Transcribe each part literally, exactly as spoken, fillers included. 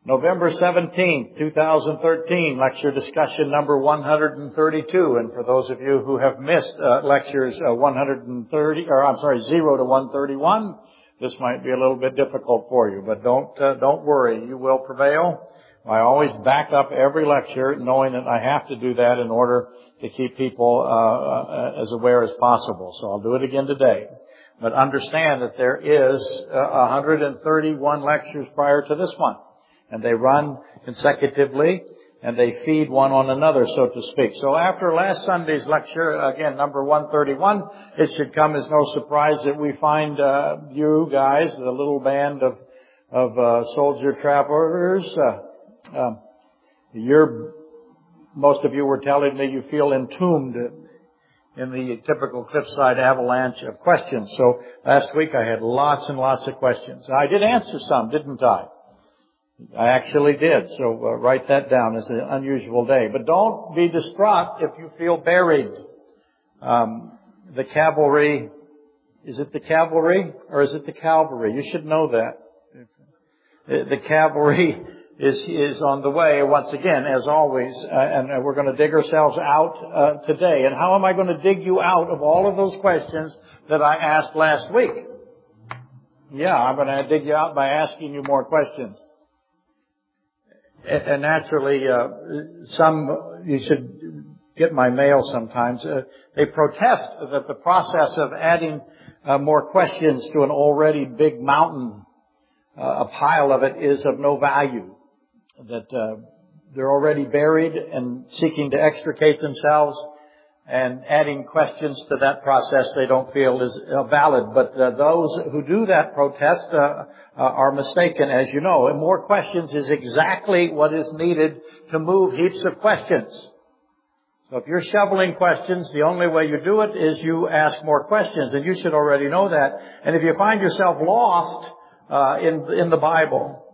November seventeenth, two thousand thirteen, lecture discussion number one hundred thirty-two. And for those of you who have missed uh, lectures uh, one hundred thirty, or I'm sorry, zero to one thirty-one, this might be a little bit difficult for you, but don't uh, don't worry, you will prevail. I always back up every lecture knowing that I have to do that in order to keep people uh, uh, as aware as possible. So I'll do it again today. But understand that there is uh, one hundred thirty-one lectures prior to this one. And they run consecutively, and they feed one on another, so to speak. So after last Sunday's lecture, again, number one thirty-one, it should come as no surprise that we find uh, you guys, the little band of of uh, soldier travelers, uh, um, you're, most of you were telling me you feel entombed in the typical Cliffside avalanche of questions. So last week I had lots and lots of questions. I did answer some, didn't I? I actually did, so uh, write that down as an unusual day. But don't be distraught if you feel buried. Um, the cavalry, is it the cavalry or is it the Calvary? You should know that. The cavalry is is on the way once again, as always, uh, and we're going to dig ourselves out uh, today. And how am I going to dig you out of all of those questions that I asked last week? Yeah, I'm going to dig you out by asking you more questions. And naturally, uh, some, you should get my mail sometimes, uh, they protest that the process of adding uh, more questions to an already big mountain, uh, a pile of it, is of no value. That uh, they're already buried and seeking to extricate themselves, and adding questions to that process they don't feel is uh, valid. But uh, those who do that protest uh, uh, are mistaken, as you know. And more questions is exactly what is needed to move heaps of questions. So if you're shoveling questions, the only way you do it is you ask more questions, and you should already know that. And if you find yourself lost uh, in in the Bible,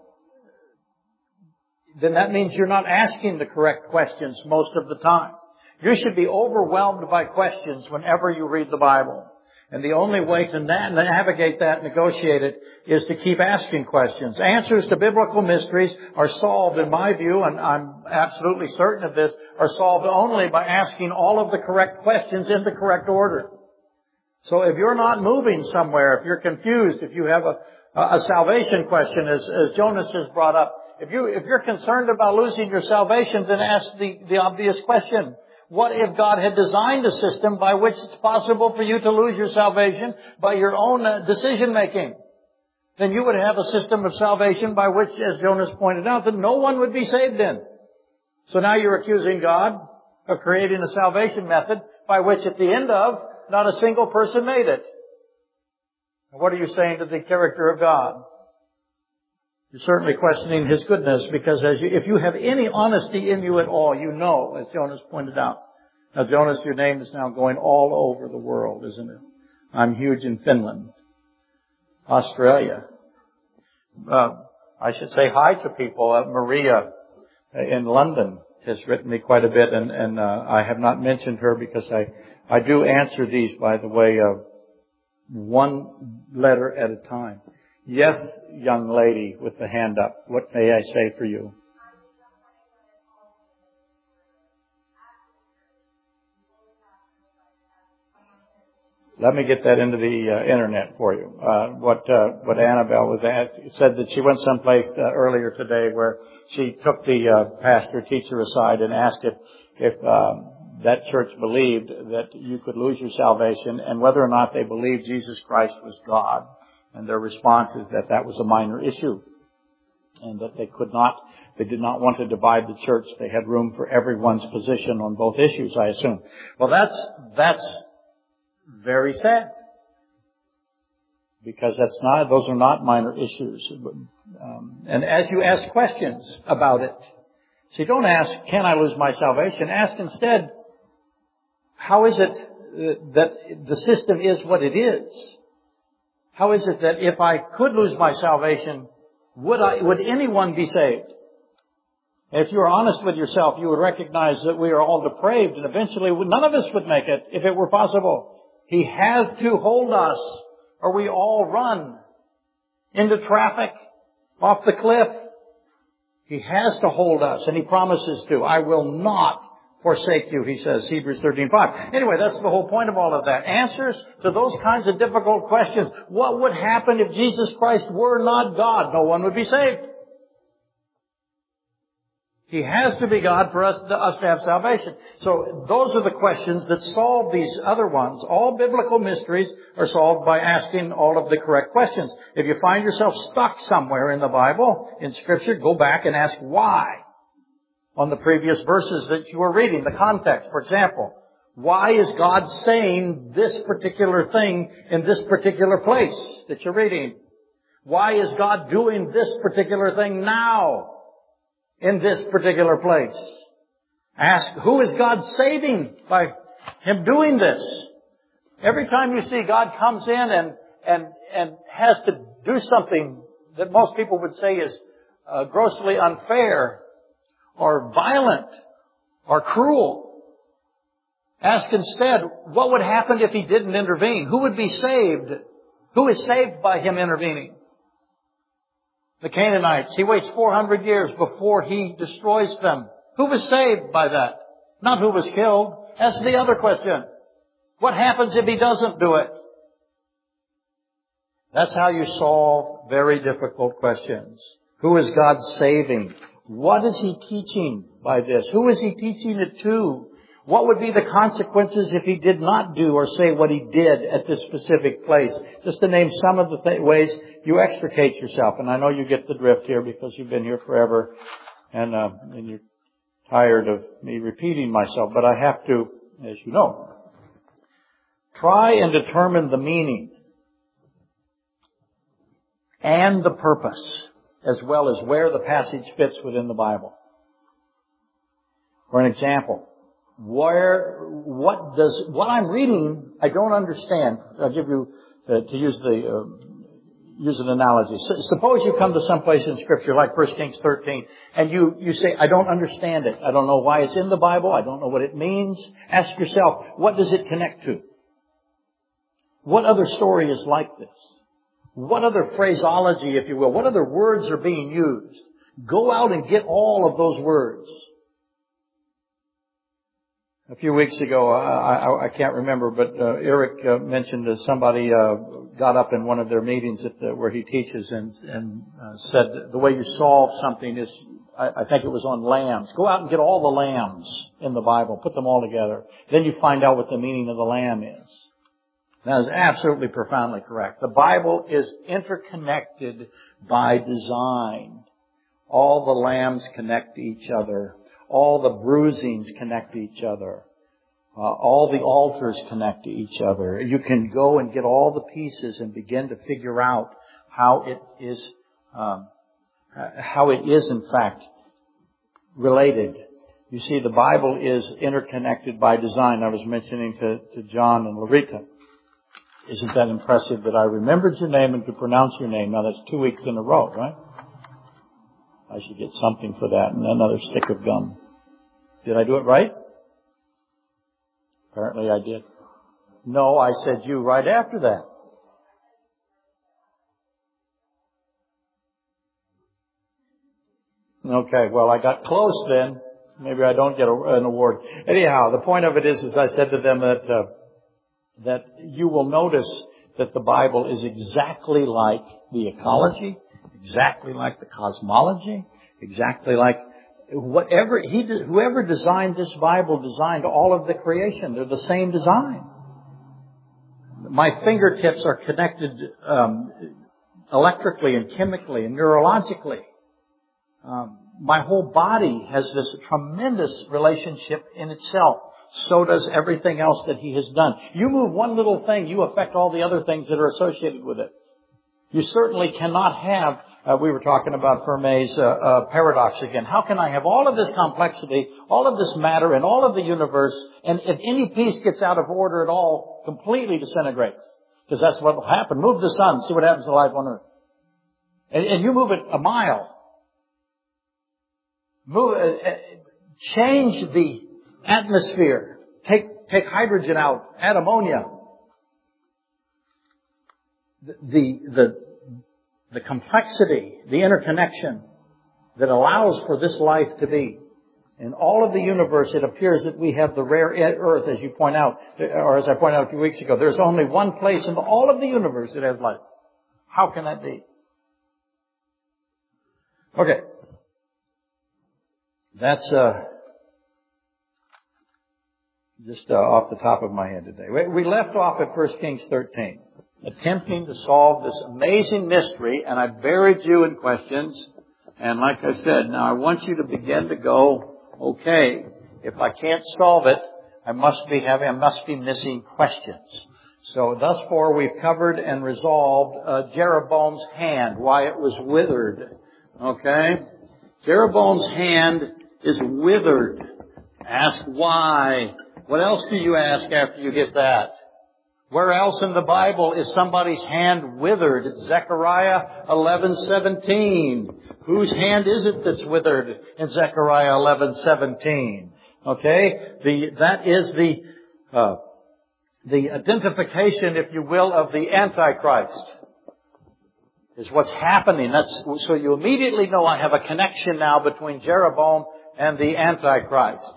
then that means you're not asking the correct questions most of the time. You should be overwhelmed by questions whenever you read the Bible. And the only way to na- navigate that, negotiate it, is to keep asking questions. Answers to biblical mysteries are solved, in my view, and I'm absolutely certain of this, are solved only by asking all of the correct questions in the correct order. So if you're not moving somewhere, if you're confused, if you have a, a salvation question, as, as Jonas has brought up, if you, if you're concerned about losing your salvation, then ask the, the obvious question. What if God had designed a system by which it's possible for you to lose your salvation by your own uh, decision making? Then you would have a system of salvation by which, as Jonas pointed out, that no one would be saved in. So now you're accusing God of creating a salvation method by which at the end of, not a single person made it. And what are you saying to the character of God? You're certainly questioning His goodness, because as you, if you have any honesty in you at all, you know, as Jonas pointed out. Now, Jonas, your name is now going all over the world, isn't it? I'm huge in Finland, Australia. Uh, I should say hi to people. Uh, Maria in London has written me quite a bit, and, and uh, I have not mentioned her because I, I do answer these, by the way, uh, one letter at a time. Yes, young lady with the hand up. What may I say for you? Let me get that into the uh, internet for you. Uh, what uh, what Annabelle was asked, said that she went someplace uh, earlier today where she took the uh, pastor teacher aside and asked if if um, that church believed that you could lose your salvation, and whether or not they believed Jesus Christ was God. And their response is that that was a minor issue, and that they could not, they did not want to divide the church. They had room for everyone's position on both issues, I assume. Well, that's, that's very sad, because that's not, those are not minor issues. Um, and as you ask questions about it, see, don't ask, can I lose my salvation? Ask instead, how is it that the system is what it is? How is it that if I could lose my salvation, would I, would anyone be saved? If you were honest with yourself, you would recognize that we are all depraved, and eventually none of us would make it if it were possible. He has to hold us, or we all run into traffic, off the cliff. He has to hold us, and He promises to. I will not forsake you, He says, Hebrews thirteen five. Anyway, that's the whole point of all of that. Answers to those kinds of difficult questions. What would happen if Jesus Christ were not God? No one would be saved. He has to be God for us to, us to have salvation. So those are the questions that solve these other ones. All biblical mysteries are solved by asking all of the correct questions. If you find yourself stuck somewhere in the Bible, in Scripture, go back and ask why on the previous verses that you were reading, the context. For example, why is God saying this particular thing in this particular place that you're reading? Why is God doing this particular thing now in this particular place? Ask, who is God saving by Him doing this? Every time you see God comes in and, and, and has to do something that most people would say is uh, grossly unfair or violent or cruel, ask instead, what would happen if He didn't intervene? Who would be saved? Who is saved by Him intervening? The Canaanites, He waits four hundred years before He destroys them. Who was saved by that? Not who was killed. That's the other question. What happens if He doesn't do it? That's how you solve very difficult questions. Who is God saving? What is He teaching by this? Who is He teaching it to? What would be the consequences if He did not do or say what He did at this specific place? Just to name some of the th- ways you extricate yourself. And I know you get the drift here because you've been here forever and, uh, and you're tired of me repeating myself. But I have to, as you know, try and determine the meaning and the purpose as well as where the passage fits within the Bible. For an example, Where, what does, what I'm reading, I don't understand. I'll give you, uh, to use the, uh, use an analogy. So, suppose you come to some place in Scripture like First Kings thirteen, and you, you say, I don't understand it. I don't know why it's in the Bible. I don't know what it means. Ask yourself, what does it connect to? What other story is like this? What other phraseology, if you will, what other words are being used? Go out and get all of those words. A few weeks ago, I, I, I can't remember, but uh, Eric uh, mentioned that somebody uh, got up in one of their meetings at the, where he teaches and, and uh, said the way you solve something is, I, I think it was on lambs. Go out and get all the lambs in the Bible, put them all together. Then you find out what the meaning of the lamb is. That is absolutely profoundly correct. The Bible is interconnected by design. All the lambs connect to each other. All the bruisings connect to each other. Uh, all the altars connect to each other. You can go and get all the pieces and begin to figure out how it is, um, how it is in fact related. You see, the Bible is interconnected by design. I was mentioning to, to John and Loretta. Isn't that impressive that I remembered your name and could pronounce your name? Now that's two weeks in a row, right? I should get something for that and another stick of gum. Did I do it right? Apparently I did. No, I said you right after that. Okay, well I got close then. Maybe I don't get a, an award. Anyhow, the point of it is, as I said to them, that uh, that you will notice that the Bible is exactly like the ecology, exactly like the cosmology, exactly like whatever he, whoever designed this Bible designed all of the creation. They're the same design. My fingertips are connected um, electrically and chemically and neurologically. Um, my whole body has this tremendous relationship in itself. So does everything else that He has done. You move one little thing, you affect all the other things that are associated with it. You certainly cannot have, uh, we were talking about Fermat's uh, uh, paradox again. How can I have all of this complexity, all of this matter, and all of the universe, and if any piece gets out of order at all, completely disintegrates? Because that's what will happen. Move the sun, see what happens to life on Earth. And, and you move it a mile. Move, uh, uh, change the atmosphere. Take, take hydrogen out. Add ammonia. The, the, the, the complexity, the interconnection, that allows for this life to be. In all of the universe, it appears that we have the rare earth, as you point out, or as I pointed out a few weeks ago. There's only one place in all of the universe that has life. How can that be? Okay. That's uh, just uh, off the top of my head today. We left off at First Kings thirteen, attempting to solve this amazing mystery, and I buried you in questions. And like I said, now I want you to begin to go, okay, if I can't solve it, I must be having, I must be missing questions. So thus far we've covered and resolved uh, Jeroboam's hand, why it was withered. Okay? Jeroboam's hand is withered. Ask why. What else do you ask after you get that? Where else in the Bible is somebody's hand withered? It's Zechariah eleven seventeen. Whose hand is it that's withered in Zechariah eleven seventeen? Okay? The, that is the, uh, the identification, if you will, of the Antichrist. Is what's happening. That's, so you immediately know I have a connection now between Jeroboam and the Antichrist.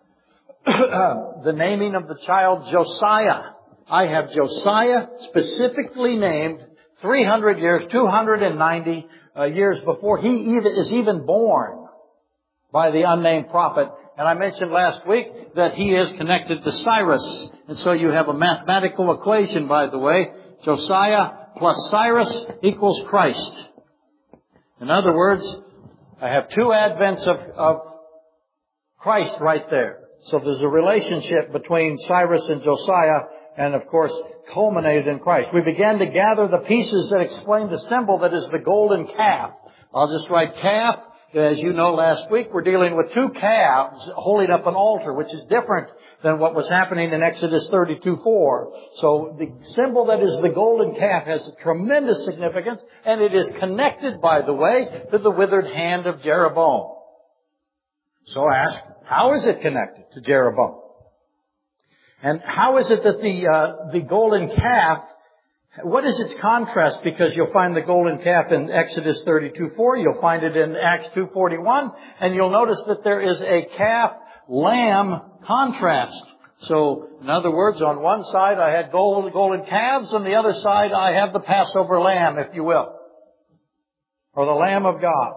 The naming of the child Josiah. I have Josiah specifically named three hundred years, two hundred ninety uh, years before he even, is even born by the unnamed prophet. And I mentioned last week that he is connected to Cyrus. And so you have a mathematical equation, by the way. Josiah plus Cyrus equals Christ. In other words, I have two advents of, of Christ right there. So there's a relationship between Cyrus and Josiah, and of course culminated in Christ. We began to gather the pieces that explain the symbol that is the golden calf. I'll just write calf. As you know, last week we're dealing with two calves holding up an altar, which is different than what was happening in Exodus thirty-two four. So the symbol that is the golden calf has a tremendous significance, and it is connected, by the way, to the withered hand of Jeroboam. So ask, how is it connected to Jeroboam? And how is it that the uh, the golden calf, what is its contrast? Because you'll find the golden calf in Exodus thirty-two four, you'll find it in Acts two forty-one, and you'll notice that there is a calf-lamb contrast. So, in other words, on one side I had gold, golden calves, on the other side I have the Passover lamb, if you will, or the Lamb of God.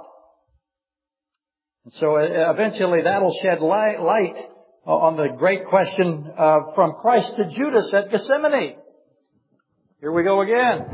And so eventually that'll shed light, light on the great question uh, from Christ to Judas at Gethsemane. Here we go again.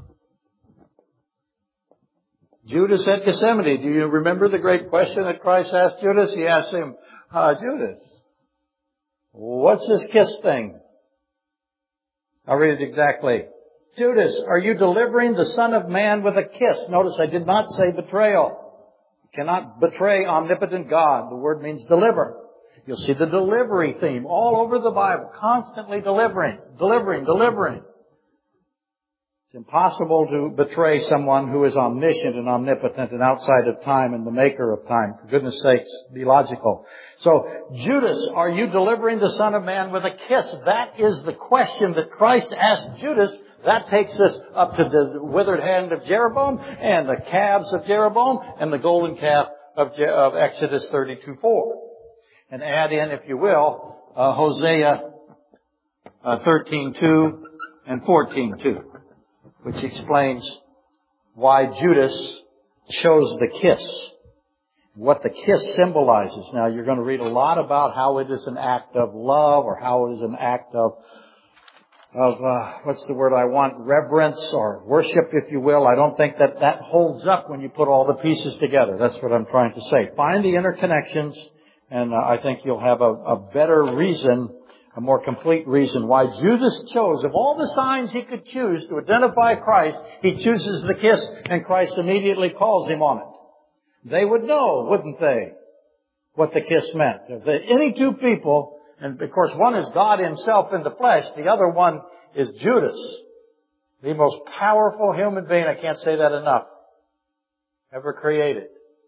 Judas at Gethsemane. Do you remember the great question that Christ asked Judas? He asked him, uh, Judas, what's this kiss thing? I'll read it exactly. Judas, are you delivering the Son of Man with a kiss? Notice I did not say betrayal. You cannot betray omnipotent God. The word means deliver. You'll see the delivery theme all over the Bible. Constantly delivering, delivering, delivering. It's impossible to betray someone who is omniscient and omnipotent and outside of time and the maker of time. For goodness sakes, be logical. So, Judas, are you delivering the Son of Man with a kiss? That is the question that Christ asked Judas. That takes us up to the withered hand of Jeroboam and the calves of Jeroboam and the golden calf of, Je- of Exodus thirty-two four. And add in, if you will, uh, Hosea uh, thirteen two and fourteen two, which explains why Judas chose the kiss, what the kiss symbolizes. Now, you're going to read a lot about how it is an act of love or how it is an act of, of uh, what's the word I want, reverence or worship, if you will. I don't think that that holds up when you put all the pieces together. That's what I'm trying to say. Find the interconnections. And uh, I think you'll have a, a better reason, a more complete reason why Judas chose. Of all the signs he could choose to identify Christ, he chooses the kiss, and Christ immediately calls him on it. They would know, wouldn't they, what the kiss meant. If there, any two people, and of course one is God himself in the flesh, the other one is Judas, the most powerful human being, I can't say that enough, ever created.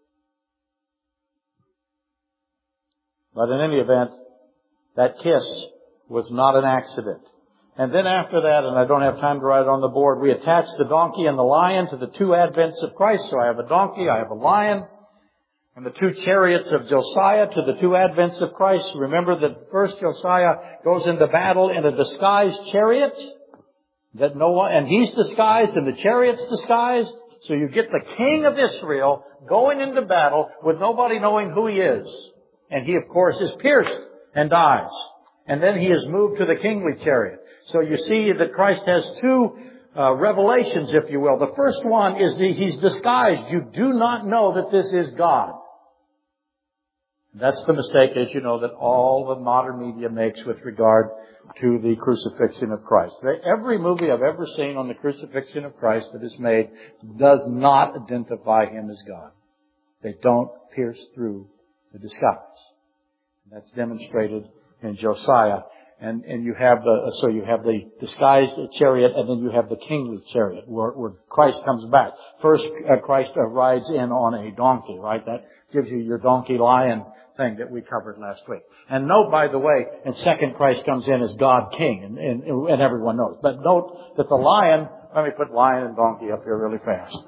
But in any event, that kiss was not an accident. And then after that, and I don't have time to write it on the board, we attach the donkey and the lion to the two advents of Christ. So I have a donkey, I have a lion. And the two chariots of Josiah to the two advents of Christ. Remember that first Josiah goes into battle in a disguised chariot. That no one, and he's disguised and the chariot's disguised. So you get the king of Israel going into battle with nobody knowing who he is. And he, of course, is pierced and dies. And then he is moved to the kingly chariot. So you see that Christ has two uh, revelations, if you will. The first one is that he's disguised. You do not know that this is God. That's the mistake, as you know, that all the modern media makes with regard to the crucifixion of Christ. Every movie I've ever seen on the crucifixion of Christ that is made does not identify Him as God. They don't pierce through the disguise. That's demonstrated in Josiah. And, and you have the, so you have the disguised chariot, and then you have the kingly chariot where, where Christ comes back. First, uh, Christ uh, rides in on a donkey, right? That gives you your donkey lion thing that we covered last week. And note, by the way, and second, Christ comes in as God King, and, and, and everyone knows. But note that the lion, let me put lion and donkey up here really fast.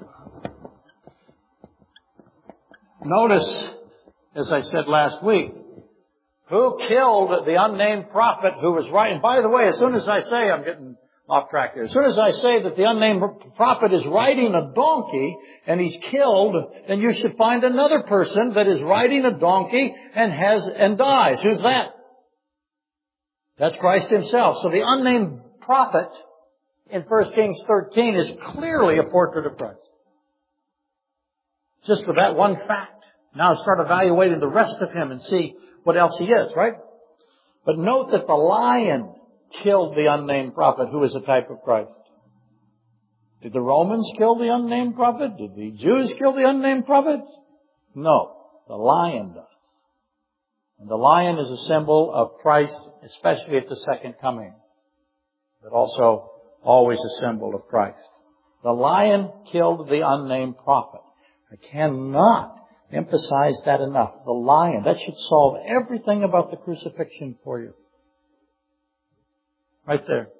Notice, as I said last week, who killed the unnamed prophet who was writing. By the way, as soon as I say, I'm getting off track here. As soon as I say that the unnamed prophet is riding a donkey and he's killed, then you should find another person that is riding a donkey and has, and dies. Who's that? That's Christ Himself. So the unnamed prophet in First Kings thirteen is clearly a portrait of Christ. Just with that one fact. Now start evaluating the rest of Him and see what else He is, right? But note that the lion killed the unnamed prophet who is a type of Christ. Did the Romans kill the unnamed prophet? Did the Jews kill the unnamed prophet? No. The lion does. And the lion is a symbol of Christ, especially at the second coming. But also always a symbol of Christ. The lion killed the unnamed prophet. I cannot emphasize that enough. The lion. That should solve everything about the crucifixion for you. Right there.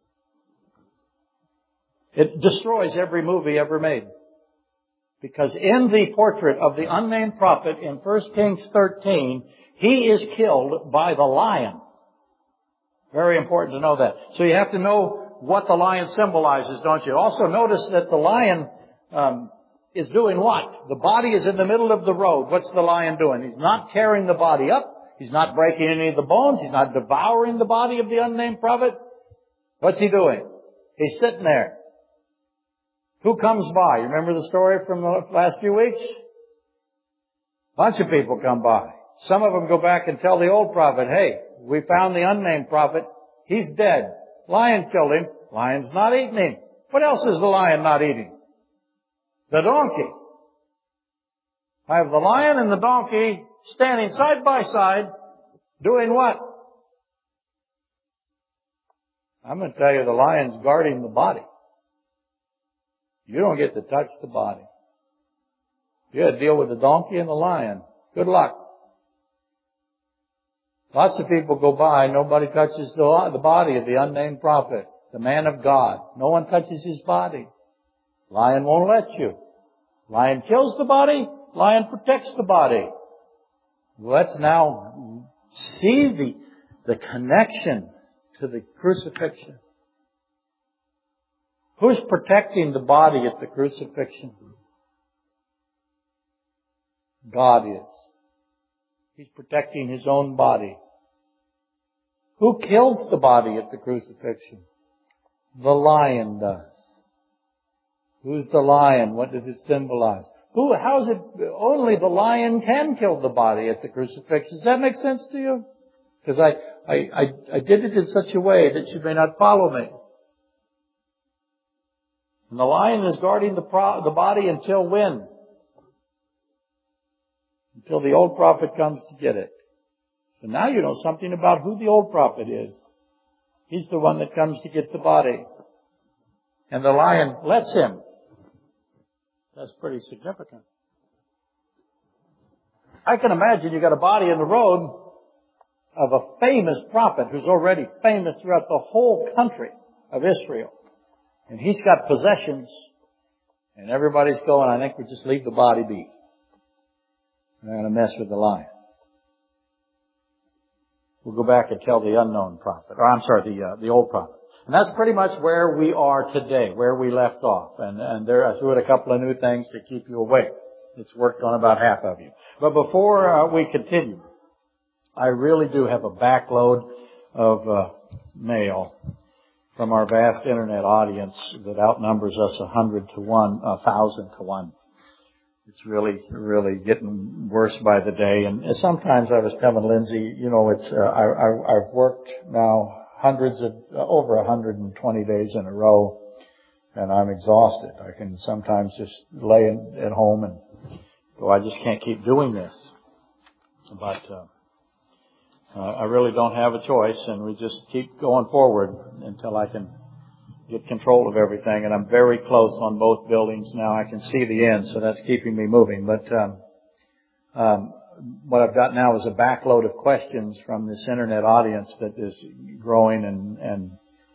It destroys every movie ever made. Because in the portrait of the unnamed prophet in First Kings thirteen, he is killed by the lion. Very important to know that. So you have to know what the lion symbolizes, don't you? Also notice that the lion um, is doing what? The body is in the middle of the road. What's the lion doing? He's not tearing the body up. He's not breaking any of the bones. He's not devouring the body of the unnamed prophet. What's he doing? He's sitting there. Who comes by? You remember the story from the last few weeks? A bunch of people come by. Some of them go back and tell the old prophet, hey, we found the unnamed prophet. He's dead. Lion killed him. Lion's not eating him. What else is the lion not eating? The donkey. I have the lion and the donkey standing side by side, doing what? I'm going to tell you, the lion's guarding the body. You don't get to touch the body. You got to deal with the donkey and the lion. Good luck. Lots of people go by, nobody touches the, the body of the unnamed prophet, the man of God. No one touches his body. Lion won't let you. Lion kills the body, lion protects the body. Let's now see the, the connection to the crucifixion. Who's protecting the body at the crucifixion? God is. He's protecting His own body. Who kills the body at the crucifixion? The lion does. Who's the lion? What does it symbolize? Who? How is it only the lion can kill the body at the crucifixion? Does that make sense to you? Because I, I, I, I did it in such a way that you may not follow me. And the lion is guarding the, pro- the body until when? Until the old prophet comes to get it. So now you know something about who the old prophet is. He's the one that comes to get the body. And the lion lets him. That's pretty significant. I can imagine you got a body in the road of a famous prophet who's already famous throughout the whole country of Israel. And he's got possessions. And everybody's going, I think we just leave the body be. I'm going to mess with the lion. We'll go back and tell the unknown prophet, or I'm sorry, the uh, the old prophet. And that's pretty much where we are today, where we left off. And, and there, I threw in a couple of new things to keep you awake. It's worked on about half of you. But before uh, we continue, I really do have a backload of uh, mail from our vast internet audience that outnumbers us a hundred to one, a thousand to one. It's really, really getting worse by the day. And sometimes I was telling Lindsay, you know, it's uh, I, I, I've worked now hundreds of, uh, over one hundred twenty days in a row, and I'm exhausted. I can sometimes just lay in, at home and go, I just can't keep doing this. But uh, uh, I really don't have a choice, and we just keep going forward until I can get control of everything. And I'm very close on both buildings now. I can see the end, so that's keeping me moving. But um, um, what I've got now is a backload of questions from this internet audience that is growing, and and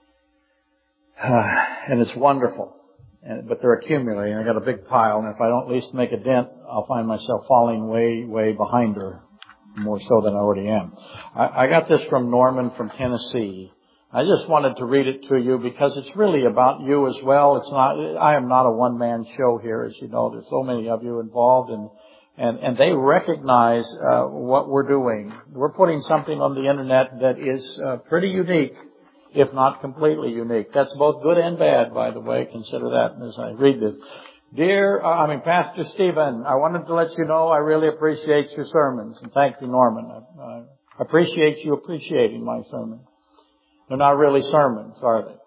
uh, and it's wonderful. And, but they're accumulating. I got a big pile, and if I don't at least make a dent, I'll find myself falling way, way behind her, more so than I already am. I, I got this from Norman from Tennessee. I just wanted to read it to you because it's really about you as well. It's not, I am not a one-man show here, as you know. There's so many of you involved, and and, and they recognize uh, what we're doing. We're putting something on the internet that is uh, pretty unique, if not completely unique. That's both good and bad, by the way. Consider that as I read this. Dear, uh, I mean, Pastor Stephen, I wanted to let you know I really appreciate your sermons. And thank you, Norman. I, I appreciate you appreciating my sermons. They're not really sermons, are they?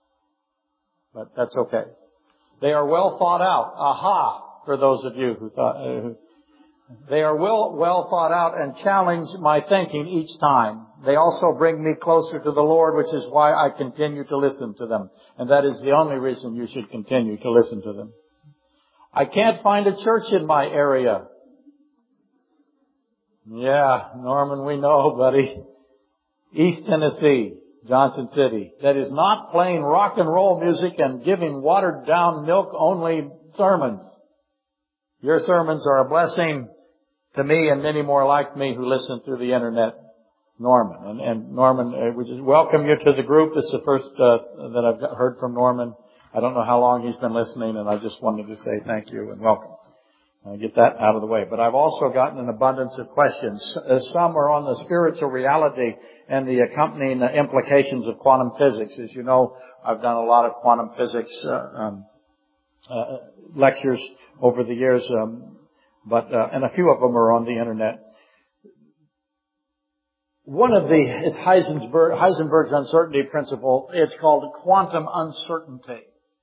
But that's okay. They are well thought out. Aha! For those of you who thought, uh, who, they are well, well thought out and challenge my thinking each time. They also bring me closer to the Lord, which is why I continue to listen to them. And that is the only reason you should continue to listen to them. I can't find a church in my area. Yeah, Norman, we know, buddy. East Tennessee, Johnson City. That is not playing rock and roll music and giving watered down milk only sermons. Your sermons are a blessing to me and many more like me who listen through the internet, Norman. And, and Norman, uh, we just welcome you to the group. It's the first uh, that I've heard from Norman. I don't know how long he's been listening, and I just wanted to say thank you and welcome. Uh, get that out of the way. But I've also gotten an abundance of questions. Uh, some are on the spiritual reality and the accompanying uh, implications of quantum physics. As you know, I've done a lot of quantum physics uh, um, uh, lectures over the years, um, but uh, and a few of them are on the internet. One of the, it's Heisenberg, Heisenberg's uncertainty principle. It's called quantum uncertainty.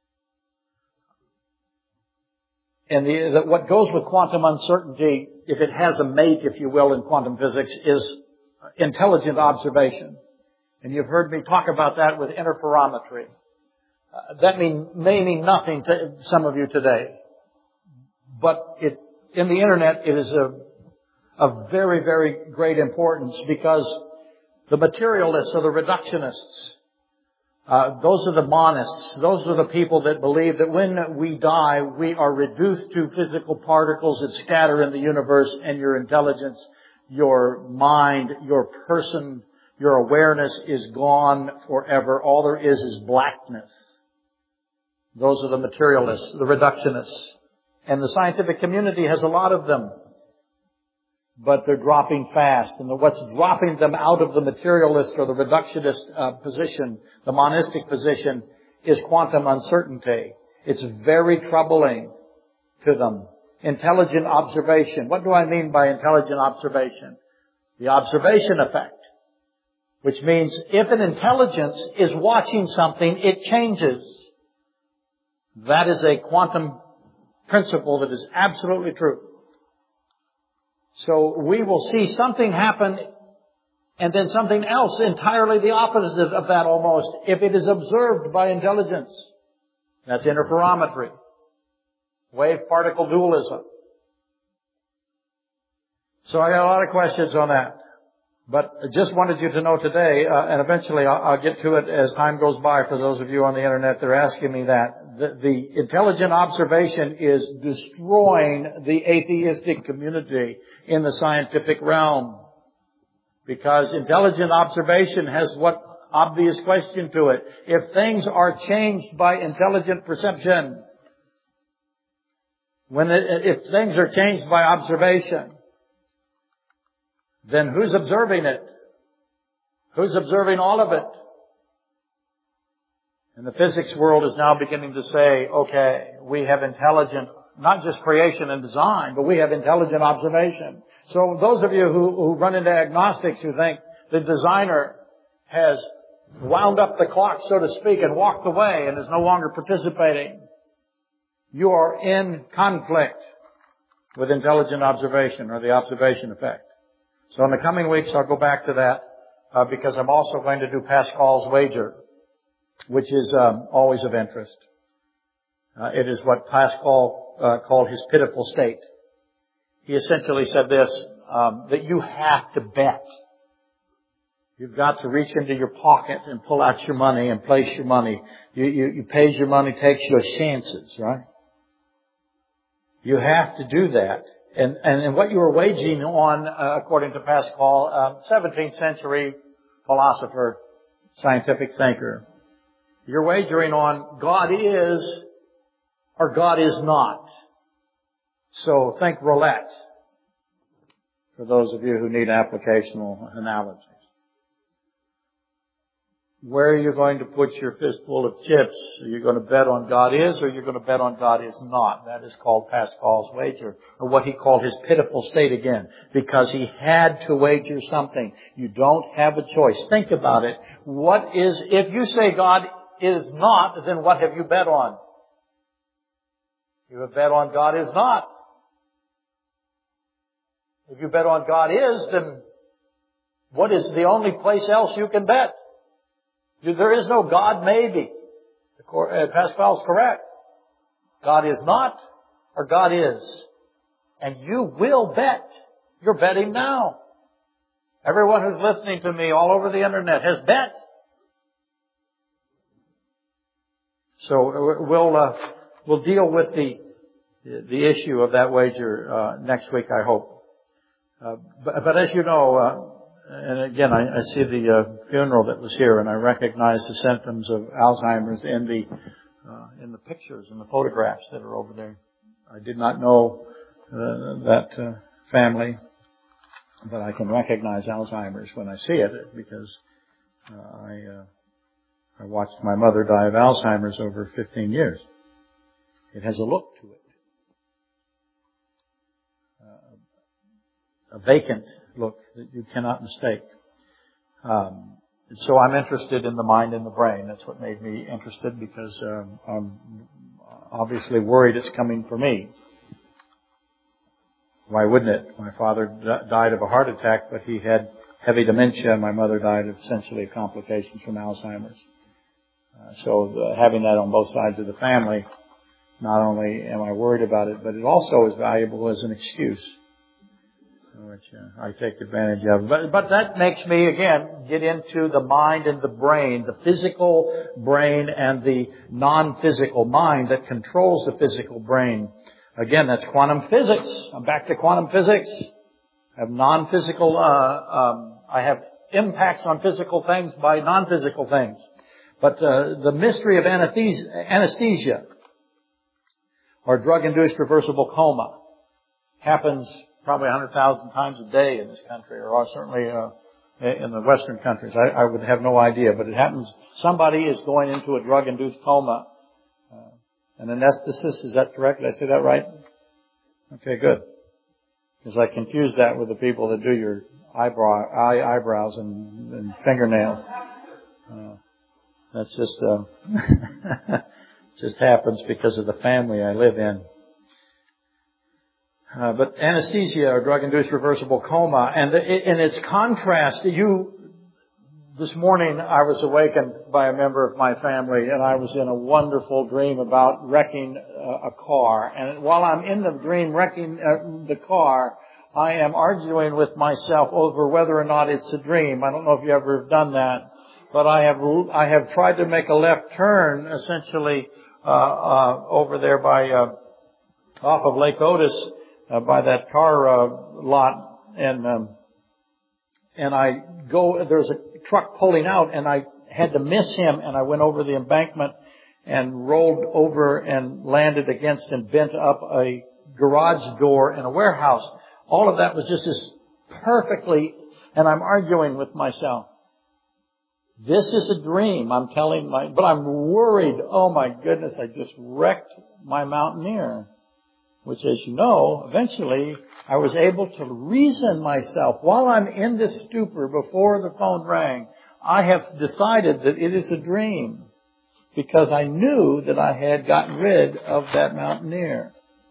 And the, the, what goes with quantum uncertainty, if it has a mate, if you will, in quantum physics, is intelligent observation. And you've heard me talk about that with interferometry. Uh, that mean, may mean nothing to some of you today. But it, in the internet, it is a, of very, very great importance because the materialists or the reductionists, Uh, those are the monists. Those are the people that believe that when we die, we are reduced to physical particles that scatter in the universe, and your intelligence, your mind, your person, your awareness is gone forever. All there is is blackness. Those are the materialists, the reductionists. And the scientific community has a lot of them. But they're dropping fast. And what's dropping them out of the materialist or the reductionist uh, position, the monistic position, is quantum uncertainty. It's very troubling to them. Intelligent observation. What do I mean by intelligent observation? The observation effect. Which means if an intelligence is watching something, it changes. That is a quantum principle that is absolutely true. So we will see something happen and then something else entirely the opposite of that almost if it is observed by intelligence. That's interferometry. Wave-particle dualism. So I got a lot of questions on that. But I just wanted you to know today, uh, and eventually I'll, I'll get to it as time goes by for those of you on the internet that are asking me that, the, the intelligent observation is destroying the atheistic community in the scientific realm. Because intelligent observation has what obvious question to it. If things are changed by intelligent perception, when it, if things are changed by observation, then who's observing it? Who's observing all of it? And the physics world is now beginning to say, okay, we have intelligent, not just creation and design, but we have intelligent observation. So those of you who, who run into agnostics who think the designer has wound up the clock, so to speak, and walked away and is no longer participating, you are in conflict with intelligent observation or the observation effect. So in the coming weeks, I'll go back to that uh, because I'm also going to do Pascal's wager, which is um, always of interest. Uh, it is what Pascal uh, called his pitiful state. He essentially said this, um, that you have to bet. You've got to reach into your pocket and pull out your money and place your money. You, you, you pays your money, takes your chances, right? You have to do that. And, and, and what you are waging on, uh, according to Pascal, um, seventeenth century philosopher, scientific thinker, you're wagering on God is or God is not. So think roulette for those of you who need applicational analogies. Where are you going to put your fistful of chips? Are you going to bet on God is or are you going to bet on God is not? That is called Pascal's wager, or what he called his pitiful state again, because he had to wager something. You don't have a choice. Think about it. What is, if you say God is not, then what have you bet on? You have bet on God is not. If you bet on God is, then what is the only place else you can bet? There is no God maybe. Pascal's correct. God is not or God is. And you will bet. You're betting now. Everyone who's listening to me all over the internet has bet. So we'll uh, we'll deal with the the issue of that wager uh, next week, I hope. Uh, but, but as you know, uh, and again, I, I see the uh, funeral that was here, and I recognize the symptoms of Alzheimer's in the uh, in the pictures and the photographs that are over there. I did not know uh, that uh, family, but I can recognize Alzheimer's when I see it because uh, I uh, I watched my mother die of Alzheimer's over fifteen years. It has a look to it, uh, a vacant look that you cannot mistake. Um, so I'm interested in the mind and the brain. That's what made me interested, because um, I'm obviously worried it's coming for me. Why wouldn't it? My father d- died of a heart attack, but he had heavy dementia. My mother died of essentially complications from Alzheimer's. Uh, so the, having that on both sides of the family, not only am I worried about it, but it also is valuable as an excuse, which uh, I take advantage of. But, but that makes me, again, get into the mind and the brain, the physical brain and the non-physical mind that controls the physical brain. Again, that's quantum physics. I'm back to quantum physics. I have non-physical, uh, um, I have impacts on physical things by non-physical things. But uh, the mystery of anesthesia, anesthesia or drug-induced reversible coma happens probably one hundred thousand times a day in this country, or certainly uh, in the Western countries. I, I would have no idea, but it happens. Somebody is going into a drug-induced coma. Uh, an anesthetist, is that correct? Did I say that right? Okay, good. Because I confused that with the people that do your eyebrow, eye, eyebrows and, and fingernails. Uh, that's just uh, just happens because of the family I live in. Uh, but anesthesia or drug-induced reversible coma, and the, in its contrast, you, this morning I was awakened by a member of my family, and I was in a wonderful dream about wrecking uh, a car. And while I'm in the dream wrecking uh, the car, I am arguing with myself over whether or not it's a dream. I don't know if you ever have done that, but I have I have tried to make a left turn essentially uh, uh, over there by, uh, off of Lake Otis, uh, by that car, uh, lot. And, um, and I go, there's a truck pulling out and I had to miss him and I went over the embankment and rolled over and landed against and bent up a garage door in a warehouse. All of that was just as perfectly, and I'm arguing with myself. This is a dream, I'm telling my, but I'm worried, oh my goodness, I just wrecked my Mountaineer. Which, as you know, eventually I was able to reason myself while I'm in this stupor before the phone rang. I have decided that it is a dream because I knew that I had gotten rid of that Mountaineer.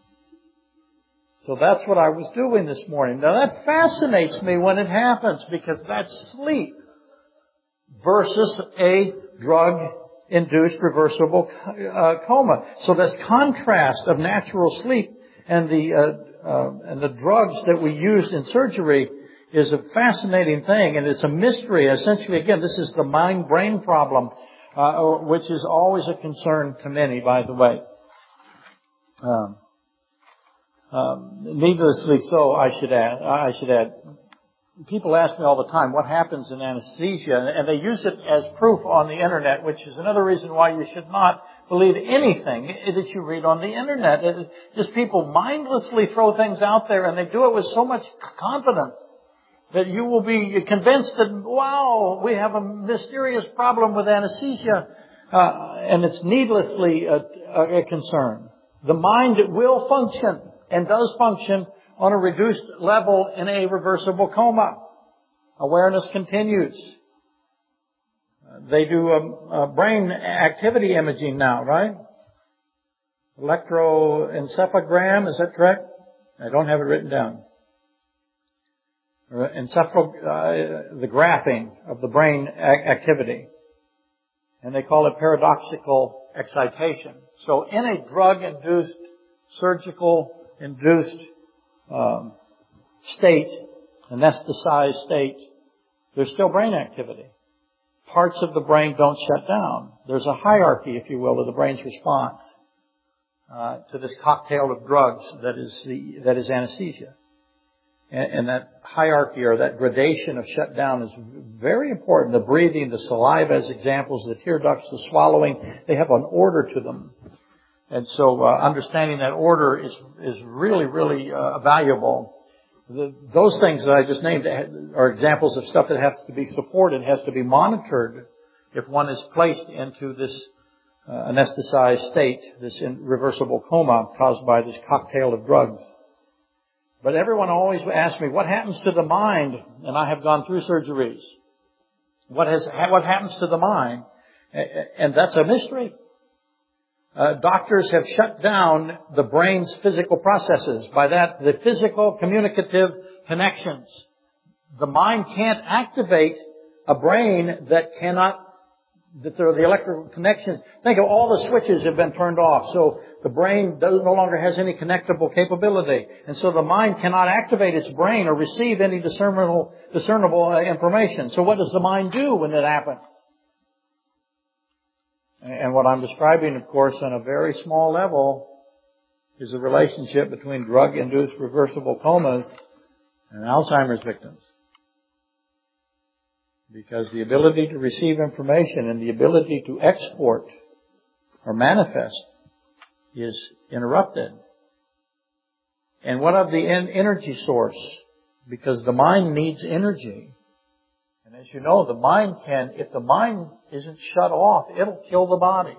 So that's what I was doing this morning. Now that fascinates me when it happens because that's sleep versus a drug-induced reversible uh, coma. So this contrast of natural sleep and the uh, uh, and the drugs that we use in surgery is a fascinating thing, and it's a mystery. Essentially, again, this is the mind-brain problem, uh, which is always a concern to many, by the way. Um, um, needlessly so, I should add. I should add. People ask me all the time, what happens in anesthesia? And they use it as proof on the Internet, which is another reason why you should not believe anything that you read on the Internet. It, just people mindlessly throw things out there, and they do it with so much confidence that you will be convinced that, wow, we have a mysterious problem with anesthesia, uh, and it's needlessly a, a, a concern. The mind will function and does function on a reduced level in a reversible coma. Awareness continues. Uh, they do a, a brain activity imaging now, right? Electroencephalogram, is that correct? I don't have it written down. Or encephal, uh, the graphing of the brain a- activity. And they call it paradoxical excitation. So in a drug-induced, surgical-induced Um, state, anesthetized state, there's still brain activity. Parts of the brain don't shut down. There's a hierarchy, if you will, of the brain's response uh, to this cocktail of drugs that is the that is anesthesia. And, and that hierarchy or that gradation of shutdown is very important. The breathing, the saliva as examples, the tear ducts, the swallowing, they have an order to them. And so uh, understanding that order is is really, really uh, valuable. The, those things that I just named are examples of stuff that has to be supported, has to be monitored if one is placed into this uh, anesthetized state, this irreversible coma caused by this cocktail of drugs. But everyone always asks me, what happens to the mind? And I have gone through surgeries. What has what happens to the mind? And that's a mystery. Uh, doctors have shut down the brain's physical processes. By that, the physical communicative connections. The mind can't activate a brain that cannot, that there are the electrical connections. Think of all the switches have been turned off. So the brain does, no longer has any connectable capability. And so the mind cannot activate its brain or receive any discernible, discernible uh, information. So what does the mind do when it happens? And what I'm describing, of course, on a very small level is the relationship between drug-induced reversible comas and Alzheimer's victims. Because the ability to receive information and the ability to export or manifest is interrupted. And what of the energy source? Because the mind needs energy. And as you know, the mind can, if the mind isn't shut off, it'll kill the body.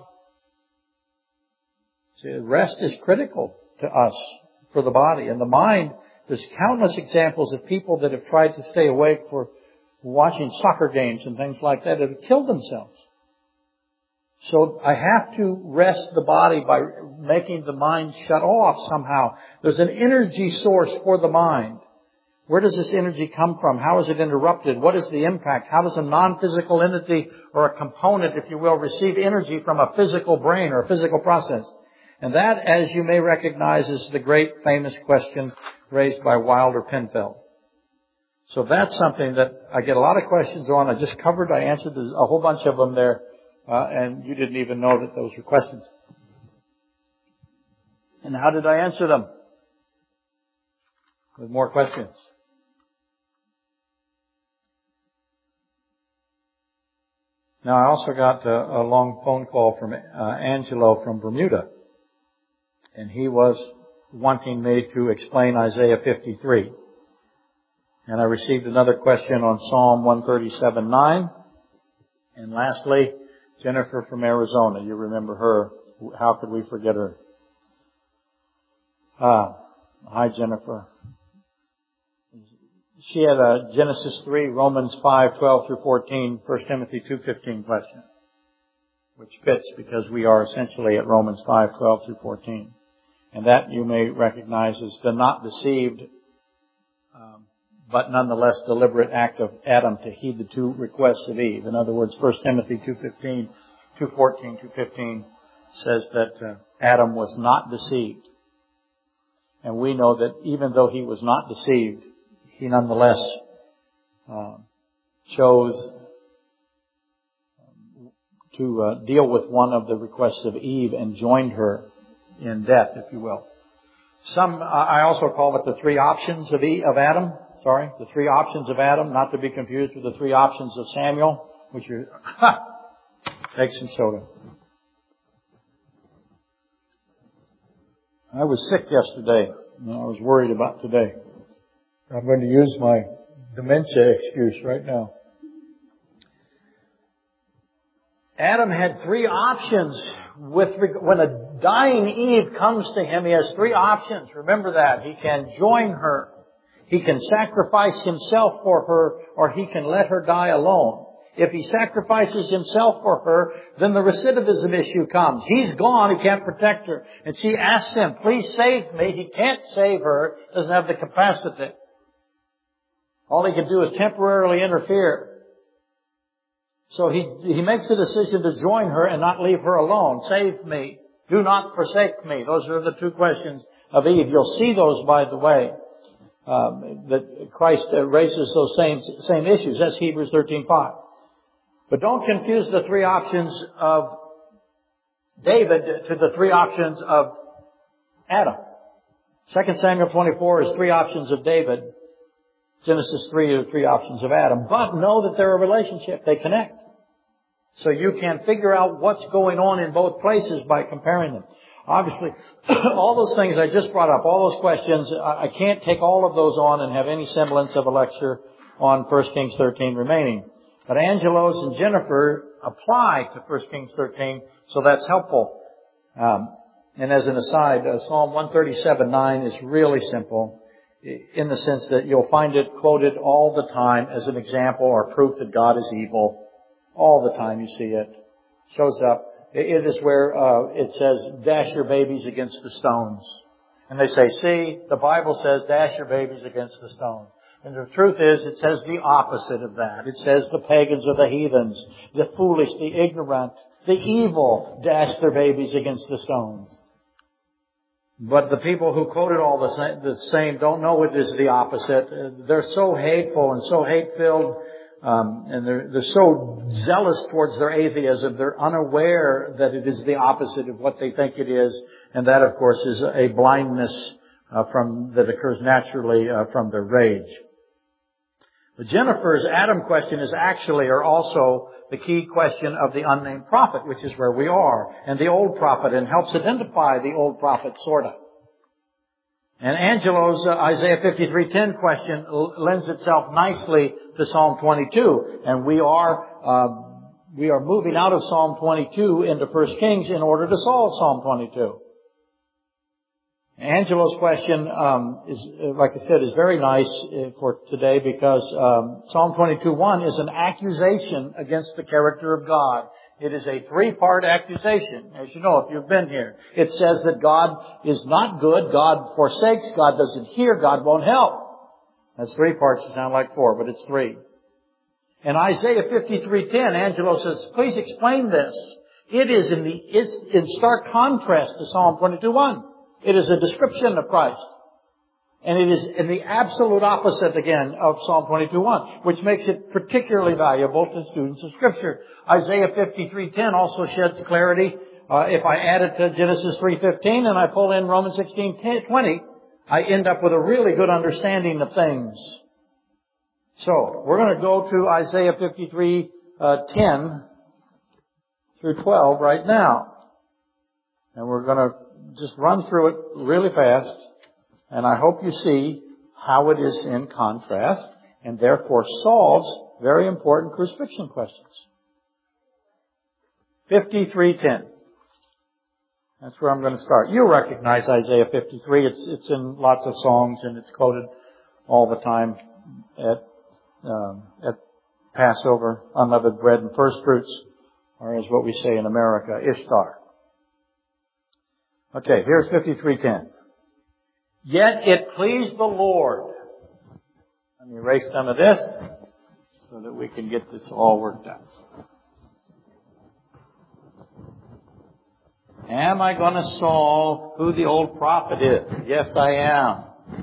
See, rest is critical to us for the body. And the mind, there's countless examples of people that have tried to stay awake for watching soccer games and things like that that have killed themselves. So I have to rest the body by making the mind shut off somehow. There's an energy source for the mind. Where does this energy come from? How is it interrupted? What is the impact? How does a non-physical entity or a component, if you will, receive energy from a physical brain or a physical process? And that, as you may recognize, is the great famous question raised by Wilder Penfield. So that's something that I get a lot of questions on. I just covered, I answered a whole bunch of them there, uh, and you didn't even know that those were questions. And how did I answer them? With more questions. Now, I also got a, a long phone call from uh, Angelo from Bermuda. And he was wanting me to explain Isaiah fifty-three. And I received another question on Psalm one thirty-seven nine. And lastly, Jennifer from Arizona. You remember her. How could we forget her? Uh, hi, Jennifer. She had a Genesis three, Romans five twelve through fourteen, First Timothy two fifteen question, which fits because we are essentially at Romans five twelve through fourteen. And that you may recognize as the not deceived, um, but nonetheless deliberate act of Adam to heed the two requests of Eve. In other words, First Timothy two fifteen, two fourteen, two fifteen says that uh, Adam was not deceived. And we know that even though he was not deceived, he nonetheless uh, chose to uh, deal with one of the requests of Eve and joined her in death, if you will. Some, uh, I also call it the three options of Eve, of Adam. Sorry, the three options of Adam, not to be confused with the three options of Samuel, which are, take some soda. I was sick yesterday, and I was worried about today. I'm going to use my dementia excuse right now. Adam had three options with when a dying Eve comes to him. He has three options. Remember that. He can join her. He can sacrifice himself for her, or he can let her die alone. If he sacrifices himself for her, then the recidivism issue comes. He's gone. He can't protect her. And she asks him, please save me. He can't save her. Doesn't have the capacity. All he can do is temporarily interfere. So he, he makes the decision to join her and not leave her alone. Save me. Do not forsake me. Those are the two questions of Eve. You'll see those, by the way, um, that Christ raises those same, same issues. That's Hebrews thirteen five. But don't confuse the three options of David to the three options of Adam. Second Samuel twenty-four is three options of David. Genesis three are three options of Adam. But know that they're a relationship. They connect. So you can figure out what's going on in both places by comparing them. Obviously, all those things I just brought up, all those questions, I can't take all of those on and have any semblance of a lecture on First Kings thirteen remaining. But Angelos and Jennifer apply to First Kings thirteen, so that's helpful. Um, and as an aside, uh, Psalm one thirty-seven nine is really simple in the sense that you'll find it quoted all the time as an example or proof that God is evil. All the time you see it. Shows up. It is where uh, it says, dash your babies against the stones. And they say, see, the Bible says, dash your babies against the stones. And the truth is, it says the opposite of that. It says the pagans or the heathens, the foolish, the ignorant, the evil, dash their babies against the stones. But the people who quoted all the same, the same don't know it is the opposite. They're so hateful and so hate-filled, um, and they're, they're so zealous towards their atheism, they're unaware that it is the opposite of what they think it is. And that, of course, is a blindness uh, from that occurs naturally uh, from their rage. But Jennifer's Adam question is actually, or also, the key question of the unnamed prophet, which is where we are, and the old prophet, and helps identify the old prophet, sort of. And Angelo's uh, Isaiah fifty-three ten question l- lends itself nicely to Psalm twenty-two, and we are uh, we are moving out of Psalm twenty-two into First Kings in order to solve Psalm twenty-two. Angelo's question, um, is, like I said, is very nice for today because um, Psalm twenty-two one is an accusation against the character of God. It is a three-part accusation, as you know if you've been here. It says that God is not good, God forsakes, God doesn't hear, God won't help. That's three parts. It sounds like four, but it's three. In Isaiah fifty-three ten, Angelo says, please explain this. It is in the it's in stark contrast to Psalm twenty-two one. It is a description of Christ. And it is in the absolute opposite, again, of Psalm twenty-two one, which makes it particularly valuable to students of Scripture. Isaiah fifty-three ten also sheds clarity uh, if I add it to Genesis three fifteen and I pull in Romans sixteen twenty, I end up with a really good understanding of things. So, we're going to go to Isaiah fifty-three, uh, ten through twelve right now. And we're going to just run through it really fast. And I hope you see how it is in contrast and therefore solves very important crucifixion questions. fifty-three ten. That's where I'm going to start. You recognize Isaiah fifty-three. It's, it's in lots of songs and it's quoted all the time at, um, at Passover, unleavened bread and first fruits, or as what we say in America, Ishtar. Okay, here's fifty-three ten. Yet it pleased the Lord. Let me erase some of this so that we can get this all worked out. Am I going to solve who the old prophet is? Yes, I am.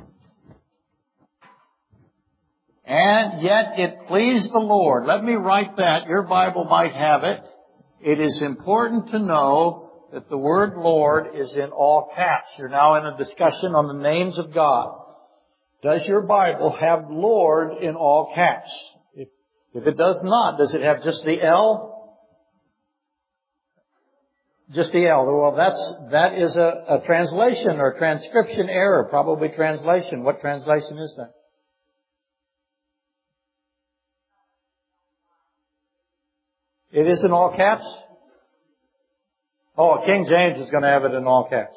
And yet it pleased the Lord. Let me write that. Your Bible might have it. It is important to know that the word Lord is in all caps. You're now in a discussion on the names of God. Does your Bible have Lord in all caps? If, if it does not, does it have just the L? Just the L. Well, that's, that is a, a translation or transcription error, probably translation. What translation is that? It is in all caps? Oh, King James is going to have it in all caps.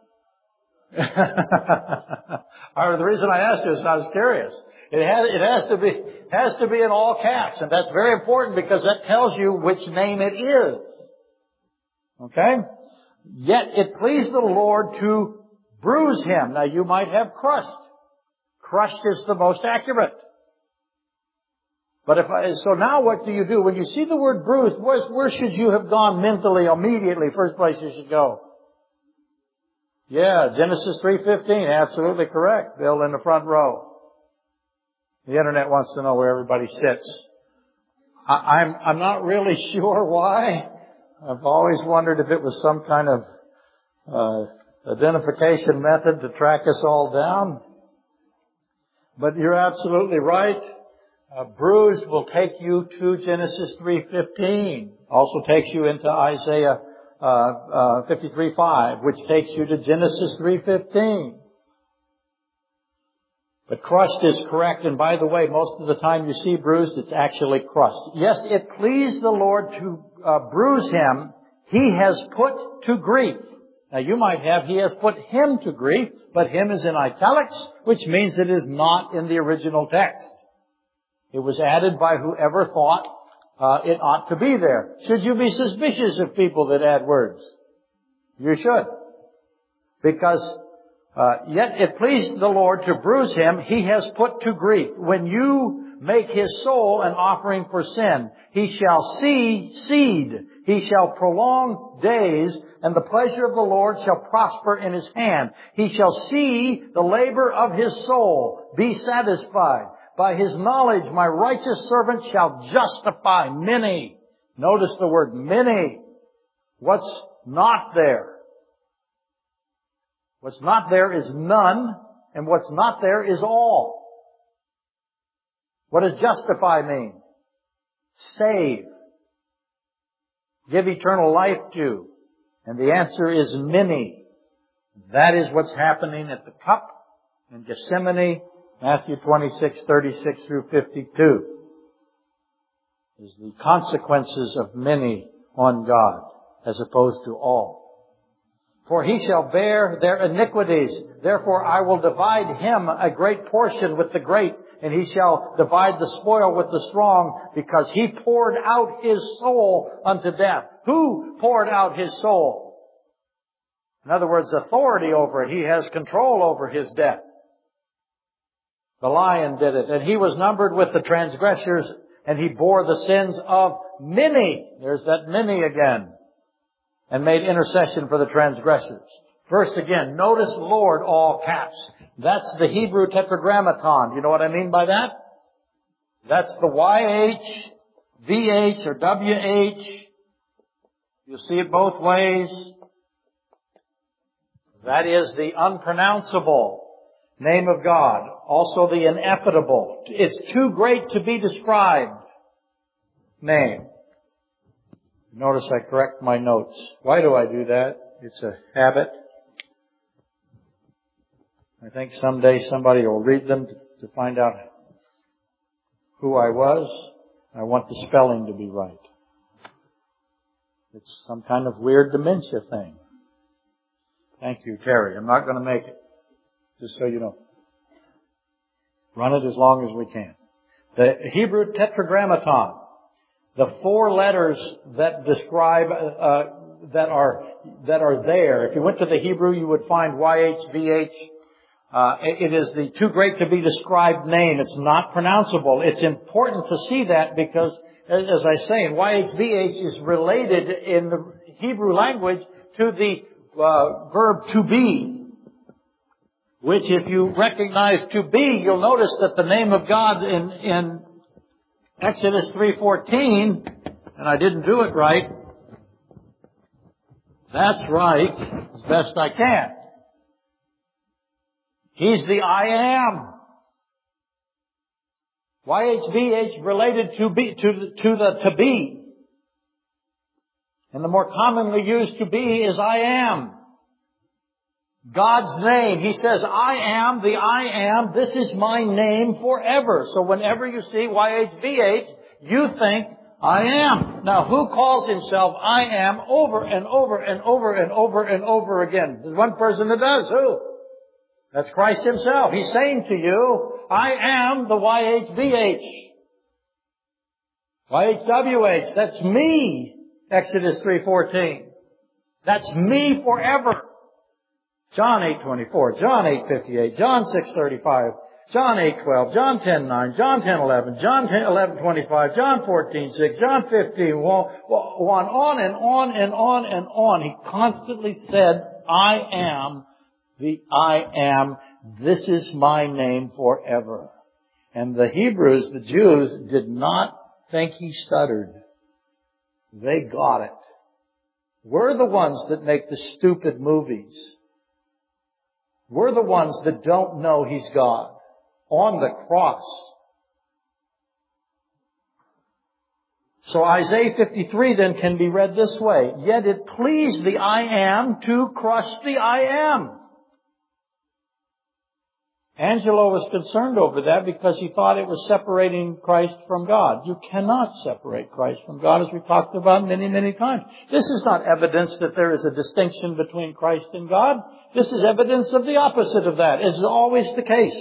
The reason I asked you is I was curious. It has, it has to be, has to be in all caps, and that's very important because that tells you which name it is. Okay? Yet it pleased the Lord to bruise him. Now you might have crushed. Crushed is the most accurate. But if I, so now what do you do? When you see the word bruised, where, where should you have gone mentally immediately? First place you should go. Yeah, Genesis three fifteen, absolutely correct. Bill in the front row. The internet wants to know where everybody sits. I, I'm, I'm not really sure why. I've always wondered if it was some kind of uh, identification method to track us all down. But you're absolutely right. Uh, bruised will take you to Genesis three fifteen. Also takes you into Isaiah uh, uh, fifty-three five, which takes you to Genesis three fifteen. But crushed is correct, and by the way, most of the time you see bruised, it's actually crushed. Yes, it pleased the Lord to uh, bruise him. He has put to grief. Now you might have, he has put him to grief, but him is in italics, which means it is not in the original text. It was added by whoever thought uh, it ought to be there. Should you be suspicious of people that add words? You should. Because uh, yet it pleased the Lord to bruise him. He has put to grief. When you make his soul an offering for sin, he shall see seed. He shall prolong days, and the pleasure of the Lord shall prosper in his hand. He shall see the labor of his soul, be satisfied. By his knowledge, my righteous servant shall justify many. Notice the word many. What's not there? What's not there is none, and what's not there is all. What does justify mean? Save. Give eternal life to. And the answer is many. That is what's happening at the cup in Gethsemane, Matthew twenty-six, thirty-six through fifty-two. Is the consequences of many on God as opposed to all. For he shall bear their iniquities. Therefore I will divide him a great portion with the great, and he shall divide the spoil with the strong, because he poured out his soul unto death. Who poured out his soul? In other words, authority over it. He has control over his death. The lion did it, and he was numbered with the transgressors, and he bore the sins of many. There's that many again. And made intercession for the transgressors. First again, notice Lord, all caps. That's the Hebrew tetragrammaton. You know what I mean by that? That's the Y H, V H, or W H, You see it both ways. That is the unpronounceable name of God. Also the ineffable. It's too great to be described name. Notice I correct my notes. Why do I do that? It's a habit. I think someday somebody will read them to find out who I was. I want the spelling to be right. It's some kind of weird dementia thing. Thank you, Terry. I'm not going to make it. Just so you know. Run it as long as we can. The Hebrew Tetragrammaton. The four letters that describe, uh, that are, that are there. If you went to the Hebrew, you would find Y H V H. Uh, it is the too great to be described name. It's not pronounceable. It's important to see that because, as I say, Y H V H is related in the Hebrew language to the uh, verb to be, which if you recognize to be, you'll notice that the name of God in, in Exodus three fourteen, and I didn't do it right. That's right, as best I can. He's the I am. Y H V H related to be, to, the, to the to be. And the more commonly used to be is I am. God's name. He says, I am the I am. This is my name forever. So whenever you see Y H V H, you think, I am. Now, who calls himself I am over and over and over and over and over again? There's one person that does. Who? That's Christ Himself. He's saying to you, I am the Y H V H. Y H W H. That's me. Exodus three fourteen. That's me forever. John eight twenty-four, John eight fifty-eight, John six thirty-five, John eight twelve, John ten nine, John ten eleven, John eleven twenty-five, John fourteen six, John fifteen one, on and on and on and on. He constantly said, I am the I am. This is my name forever. And the Hebrews, the Jews, did not think he stuttered. They got it. We're the ones that make the stupid movies. We're the ones that don't know He's God. On the cross. So Isaiah fifty-three then can be read this way. Yet it pleased the I am to crush the I am. Angelo was concerned over that because he thought it was separating Christ from God. You cannot separate Christ from God, as we talked about many, many times. This is not evidence that there is a distinction between Christ and God. This is evidence of the opposite of that, as is always the case.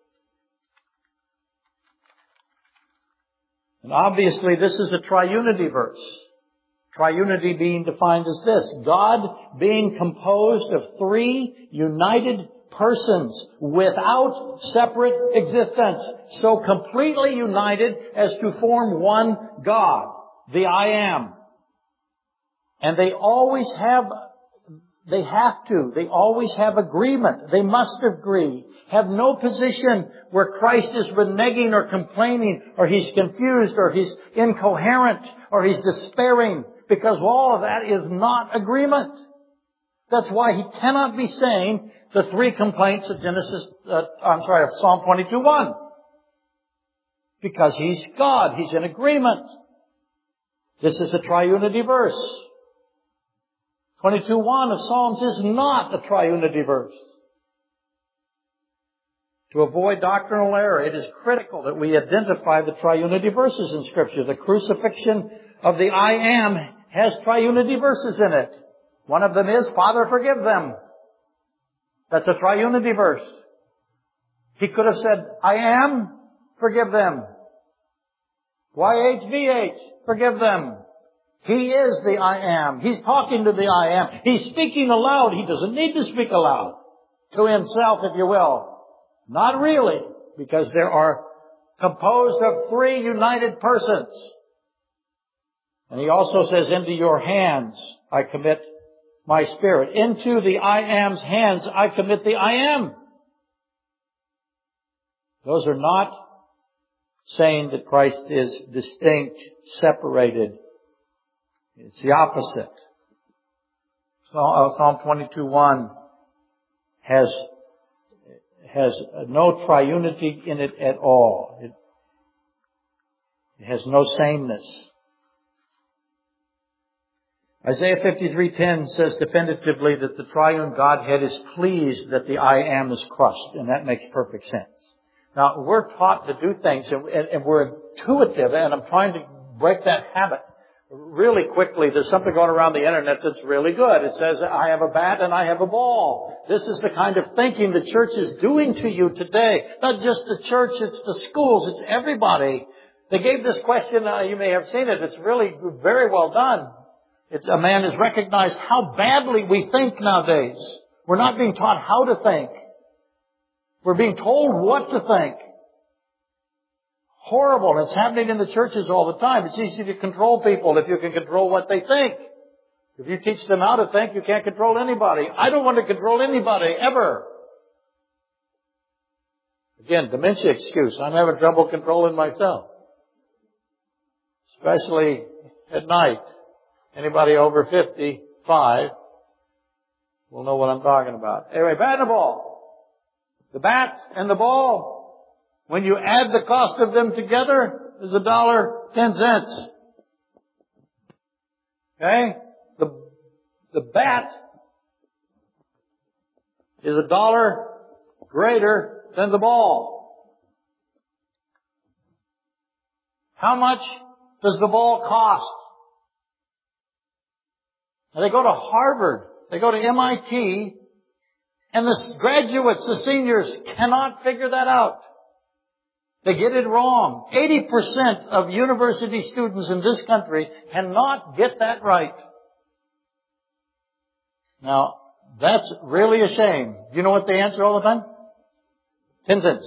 And obviously this is a triunity verse. Triunity being defined as this: God being composed of three united persons without separate existence, so completely united as to form one God, the I am. And they always have, they have to, they always have agreement. They must agree. Have no position where Christ is reneging or complaining, or He's confused, or He's incoherent, or He's despairing, because all of that is not agreement. That's why He cannot be saying the three complaints of Genesis, uh, I'm sorry, of Psalm twenty-two one. Because He's God. He's in agreement. This is a triunity verse. twenty-two one of Psalms is not a triunity verse. To avoid doctrinal error, it is critical that we identify the triunity verses in Scripture. The crucifixion of the I am has triunity verses in it. One of them is, Father, forgive them. That's a triunity verse. He could have said, I am, forgive them. Y H V H, forgive them. He is the I am. He's talking to the I am. He's speaking aloud. He doesn't need to speak aloud. To Himself, if you will. Not really, because there are composed of three united persons. And He also says, into your hands I commit my spirit. Into the I am's hands I commit the I am. Those are not saying that Christ is distinct, separated. It's the opposite. Psalm twenty-two one has, has no triunity in it at all. It, it has no sameness. Isaiah fifty-three ten says definitively that the triune Godhead is pleased that the I Am is crushed, and that makes perfect sense. Now, we're taught to do things, and, and, and we're intuitive, and I'm trying to break that habit really quickly. There's something going around the internet that's really good. It says, I have a bat and I have a ball. This is the kind of thinking the church is doing to you today. Not just the church, it's the schools, it's everybody. They gave this question, uh, you may have seen it, it's really very well done. It's a man has recognized how badly we think nowadays. We're not being taught how to think. We're being told what to think. Horrible. It's happening in the churches all the time. It's easy to control people if you can control what they think. If you teach them how to think, you can't control anybody. I don't want to control anybody, ever. Again, dementia excuse. I'm having trouble controlling myself. Especially at night. Anybody over fifty-five will know what I'm talking about. Anyway, bat and the ball. The bat and the ball, when you add the cost of them together, is a dollar ten cents. Okay? The, the bat is a dollar greater than the ball. How much does the ball cost? Now, they go to Harvard, they go to M I T, and the graduates, the seniors, cannot figure that out. They get it wrong. eighty percent of university students in this country cannot get that right. Now, that's really a shame. Do you know what they answer all the time? Ten cents.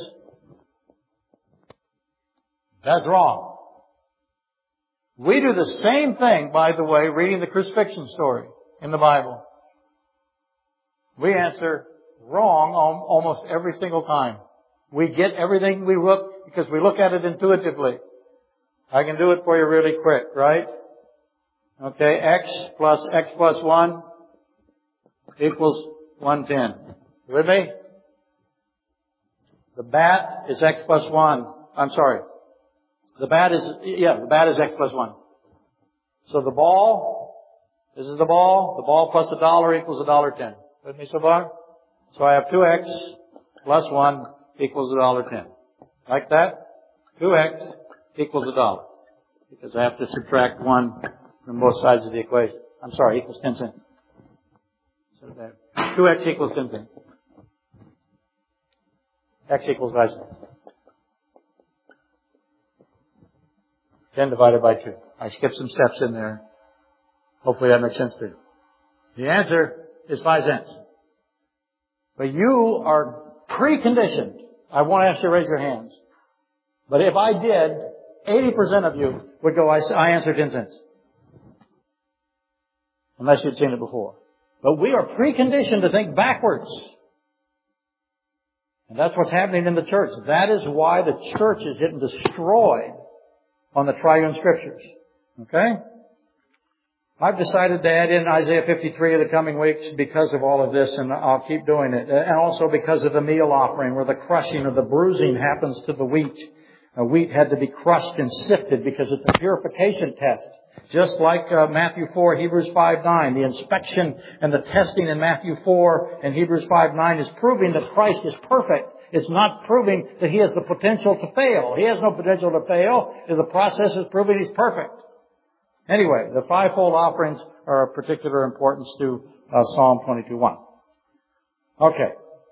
That's wrong. We do the same thing, by the way, reading the crucifixion story in the Bible. We answer wrong almost every single time. We get everything we look because we look at it intuitively. I can do it for you really quick, right? Okay, x plus x plus one equals one ten. You with me? The bat is x plus one. I'm sorry. The bat is, yeah, the bat is x plus one. So the ball, this is the ball. The ball plus a dollar equals a dollar ten. With me so far? So I have two x plus one equals a dollar ten. Like that? two x equals a dollar. Because I have to subtract one from both sides of the equation. I'm sorry, equals ten cents. So that two x equals ten cents. X equals five cents. ten divided by two. I skipped some steps in there. Hopefully that makes sense to you. The answer is five cents. But you are preconditioned. I won't ask you to raise your hands. But if I did, eighty percent of you would go, I, I answer ten cents. Unless you'd seen it before. But we are preconditioned to think backwards. And that's what's happening in the church. That is why the church is getting destroyed on the triune scriptures. Okay? I've decided to add in Isaiah fifty-three in the coming weeks because of all of this, and I'll keep doing it. And also because of the meal offering, where the crushing or the bruising happens to the wheat. Uh, wheat had to be crushed and sifted because it's a purification test. Just like uh, Matthew four, Hebrews five nine. The inspection and the testing in Matthew four and Hebrews five nine is proving that Christ is perfect. It's not proving that He has the potential to fail. He has no potential to fail. The process is proving He's perfect. Anyway, the fivefold offerings are of particular importance to uh, Psalm twenty-two one. Okay.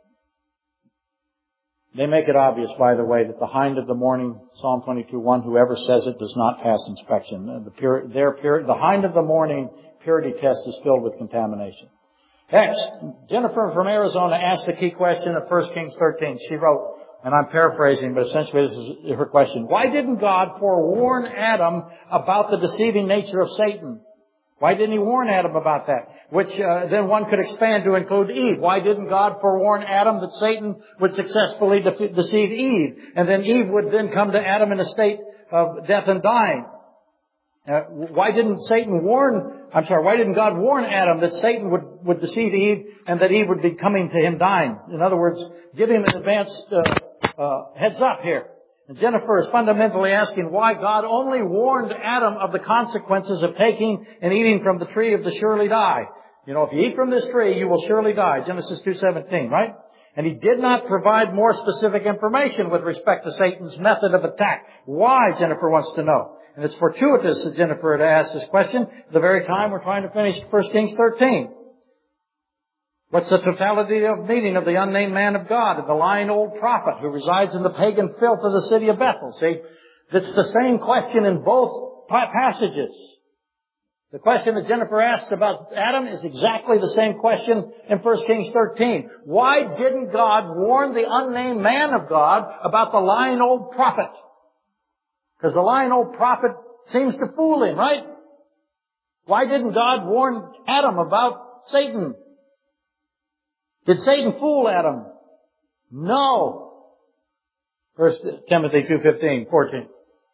They make it obvious, by the way, that the hind of the morning, Psalm twenty-two one, whoever says it does not pass inspection. The, pure, their pure, the hind of the morning purity test is filled with contamination. Next, Jennifer from Arizona asked the key question of First Kings thirteen. She wrote, and I'm paraphrasing, but essentially this is her question. Why didn't God forewarn Adam about the deceiving nature of Satan? Why didn't He warn Adam about that? Which uh, then one could expand to include Eve. Why didn't God forewarn Adam that Satan would successfully de- deceive Eve? And then Eve would then come to Adam in a state of death and dying. Uh, why didn't Satan warn, I'm sorry, why didn't God warn Adam that Satan would would deceive Eve and that Eve would be coming to him dying. In other words, give him an advanced uh, uh, heads up here. And Jennifer is fundamentally asking why God only warned Adam of the consequences of taking and eating from the tree of the surely die. You know, if you eat from this tree, you will surely die. Genesis two seventeen, right? And he did not provide more specific information with respect to Satan's method of attack. Why, Jennifer wants to know. And it's fortuitous that Jennifer had asked this question at the very time we're trying to finish First Kings thirteen. What's the totality of meaning of the unnamed man of God and the lying old prophet who resides in the pagan filth of the city of Bethel? See, it's the same question in both passages. The question that Jennifer asked about Adam is exactly the same question in First Kings thirteen. Why didn't God warn the unnamed man of God about the lying old prophet? Because the lying old prophet seems to fool him, right? Why didn't God warn Adam about Satan? Did Satan fool Adam? No. First Timothy two fifteen, fourteen.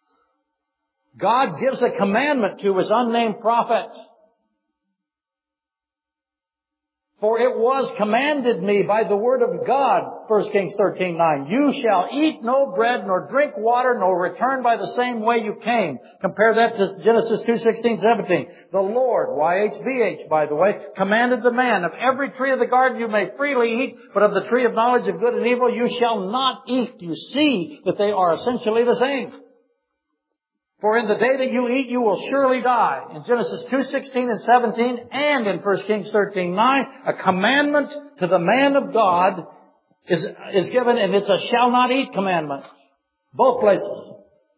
God gives a commandment to His unnamed prophet. For it was commanded me by the word of God, First Kings thirteen nine, you shall eat no bread, nor drink water, nor return by the same way you came. Compare that to Genesis two sixteen seventeen. The Lord, Y H V H, by the way, commanded the man, of every tree of the garden you may freely eat, but of the tree of knowledge of good and evil you shall not eat. You see that they are essentially the same. For in the day that you eat, you will surely die. In Genesis two sixteen and seventeen, and in First Kings thirteen nine, a commandment to the man of God is, is given, and it's a shall not eat commandment. Both places.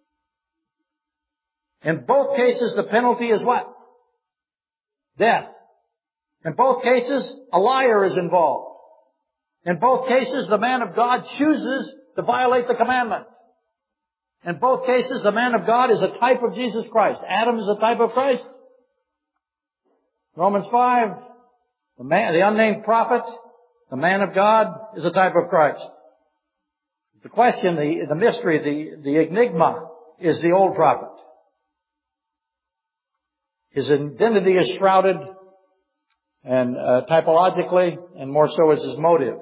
In both cases, the penalty is what? Death. In both cases, a liar is involved. In both cases, the man of God chooses to violate the commandment. In both cases, the man of God is a type of Jesus Christ. Adam is a type of Christ. Romans five, the man, the unnamed prophet, the man of God is a type of Christ. The question, the, the mystery, the, the enigma is the old prophet. His identity is shrouded, and uh, typologically, and more so is his motive.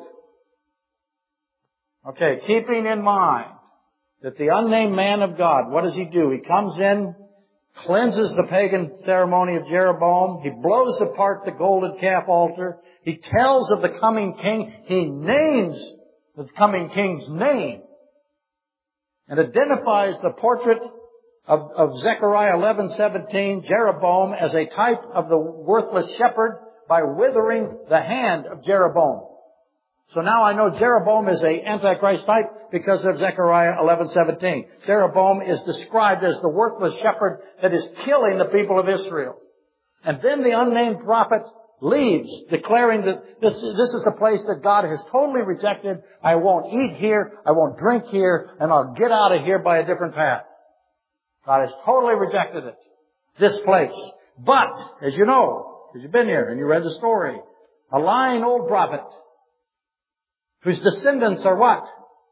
Okay, keeping in mind that the unnamed man of God, what does he do? He comes in, cleanses the pagan ceremony of Jeroboam. He blows apart the golden calf altar. He tells of the coming king. He names the coming king's name and identifies the portrait of, of Zechariah eleven seventeen, Jeroboam, as a type of the worthless shepherd by withering the hand of Jeroboam. So now I know Jeroboam is a Antichrist type because of Zechariah eleven seventeen. Jeroboam is described as the worthless shepherd that is killing the people of Israel. And then the unnamed prophet leaves, declaring that this, this is the place that God has totally rejected. I won't eat here, I won't drink here, and I'll get out of here by a different path. God has totally rejected it. This place. But, as you know, because you've been here and you read the story, a lying old prophet whose descendants are what?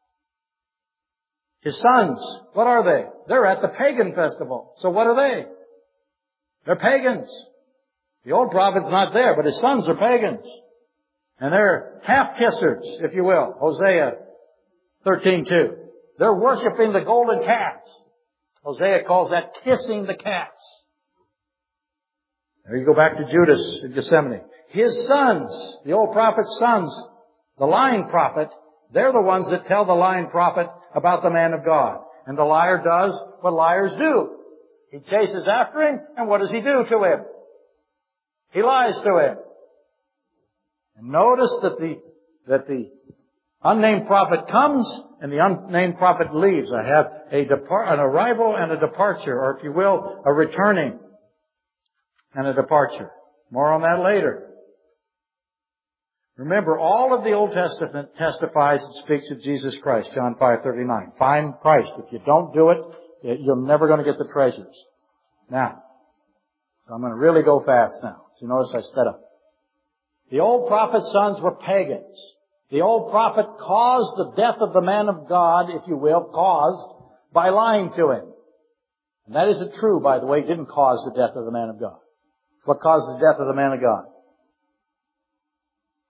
His sons. What are they? They're at the pagan festival. So what are they? They're pagans. The old prophet's not there, but his sons are pagans. And they're calf kissers, if you will. Hosea thirteen two. They're worshiping the golden calves. Hosea calls that kissing the calves. There you go back to Judas in Gethsemane. His sons, the old prophet's sons, the lying prophet, they're the ones that tell the lying prophet about the man of God. And the liar does what liars do. He chases after him, and what does he do to him? He lies to him. And notice that the, that the unnamed prophet comes, and the unnamed prophet leaves. I have a depart, an arrival and a departure, or if you will, a returning and a departure. More on that later. Remember, all of the Old Testament testifies and speaks of Jesus Christ, John five thirty-nine. Find Christ. If you don't do it, you're never going to get the treasures. Now, so I'm going to really go fast now. So you notice I sped up. The old prophet's sons were pagans. The old prophet caused the death of the man of God, if you will, caused by lying to him. And that isn't true, by the way. It didn't cause the death of the man of God. What caused the death of the man of God?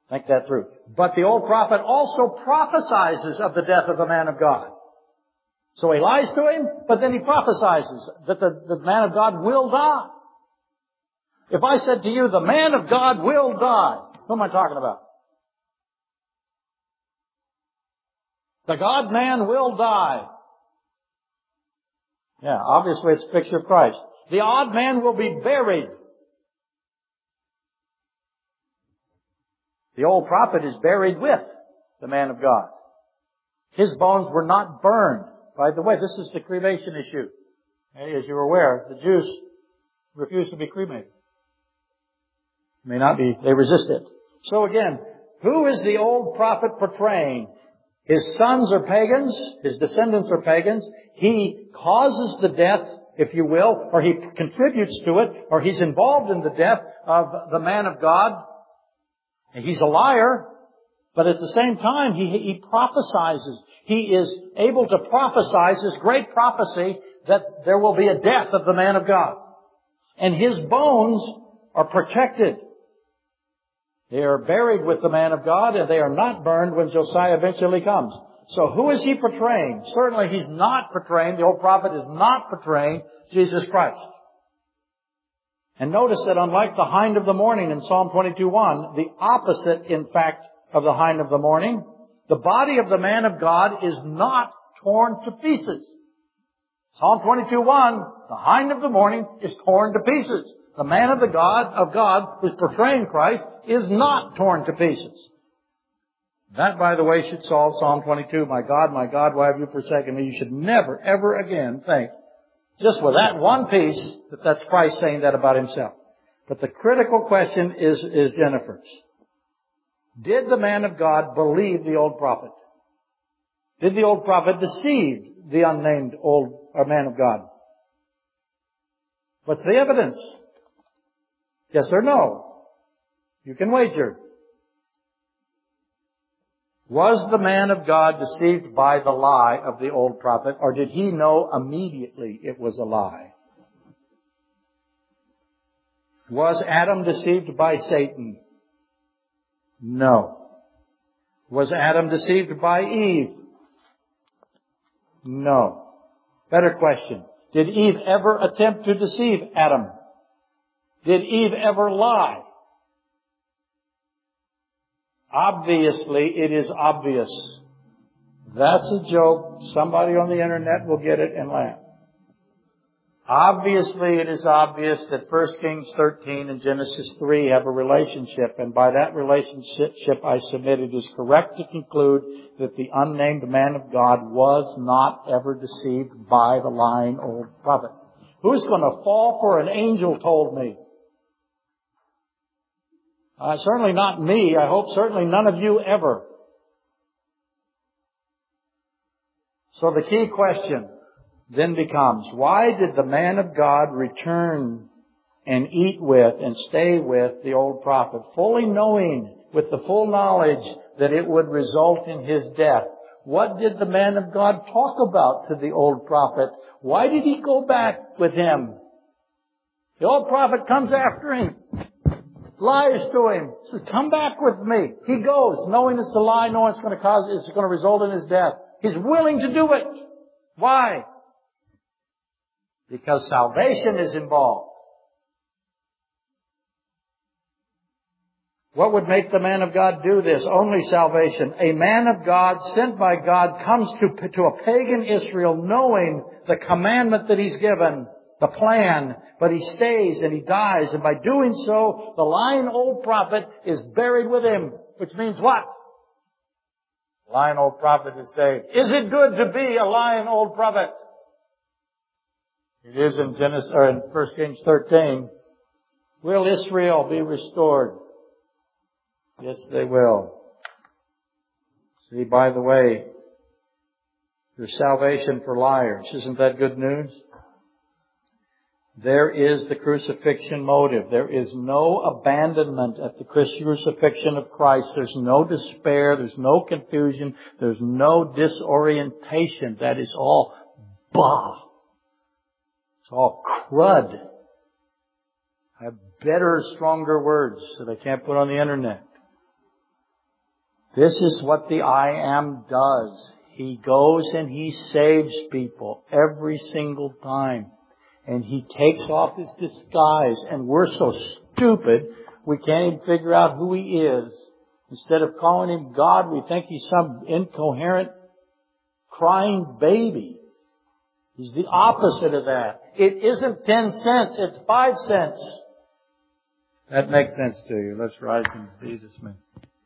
Think that through. But the old prophet also prophesies of the death of the man of God. So he lies to him, but then he prophesies that the, the man of God will die. If I said to you, the man of God will die, who am I talking about? The God-man will die. Yeah, obviously it's a picture of Christ. The odd man will be buried. The old prophet is buried with the man of God. His bones were not burned. By the way, this is the cremation issue. As you're aware, the Jews refuse to be cremated. May not be, they resist it. So again, who is the old prophet portraying? His sons are pagans, his descendants are pagans. He causes the death, if you will, or he contributes to it, or he's involved in the death of the man of God. And he's a liar, but at the same time, he, he prophesizes. He is able to prophesize this great prophecy that there will be a death of the man of God. And his bones are protected. They are buried with the man of God, and they are not burned when Josiah eventually comes. So who is he portraying? Certainly he's not portraying, the old prophet is not portraying Jesus Christ. And notice that unlike the hind of the morning in Psalm twenty-two one, the opposite, in fact, of the hind of the morning, the body of the man of God is not torn to pieces. Psalm twenty-two one, the hind of the morning is torn to pieces. The man of the God, of God, who's portraying Christ, is not torn to pieces. That, by the way, should solve Psalm twenty-two. My God, my God, why have you forsaken me? You should never, ever again think, just with that one piece, that that's Christ saying that about himself. But the critical question is, is Jennifer's. Did the man of God believe the old prophet? Did the old prophet deceive the unnamed old or man of God? What's the evidence? Yes or no? You can wager. Was the man of God deceived by the lie of the old prophet, or did he know immediately it was a lie? Was Adam deceived by Satan? No. Was Adam deceived by Eve? No. Better question. Did Eve ever attempt to deceive Adam? Did Eve ever lie? Obviously, it is obvious. That's a joke. Somebody on the internet will get it and laugh. Obviously, it is obvious that First Kings thirteen and Genesis three have a relationship, and by that relationship, I submit it is correct to conclude that the unnamed man of God was not ever deceived by the lying old prophet. Who's going to fall for an angel told me? Uh, certainly not me. I hope certainly none of you ever. So the key question then becomes, why did the man of God return and eat with and stay with the old prophet, fully knowing, with the full knowledge, that it would result in his death? What did the man of God talk about to the old prophet? Why did he go back with him? The old prophet comes after him, lies to him, says, come back with me. He goes, knowing it's a lie, knowing it's going to cause, it's going to result in his death. He's willing to do it. Why? Because salvation is involved. What would make the man of God do this? Only salvation. A man of God, sent by God, comes to, to a pagan Israel knowing the commandment that he's given, the plan, but he stays and he dies, and by doing so, the lying old prophet is buried with him, which means what? The lying old prophet is saved. Is it good to be a lying old prophet? It is in Genesis, or in First Kings thirteen. Will Israel be restored? Yes, they will. See, by the way, there's salvation for liars. Isn't that good news? There is the crucifixion motive. There is no abandonment at the crucifixion of Christ. There's no despair. There's no confusion. There's no disorientation. That is all bah. It's all crud. I have better, stronger words that I can't put on the internet. This is what the I Am does. He goes and He saves people every single time. And He takes off His disguise. And we're so stupid, we can't even figure out who He is. Instead of calling Him God, we think He's some incoherent, crying baby. He's the opposite of that. It isn't ten cents, it's five cents. That makes sense to you. Let's rise in Jesus' name.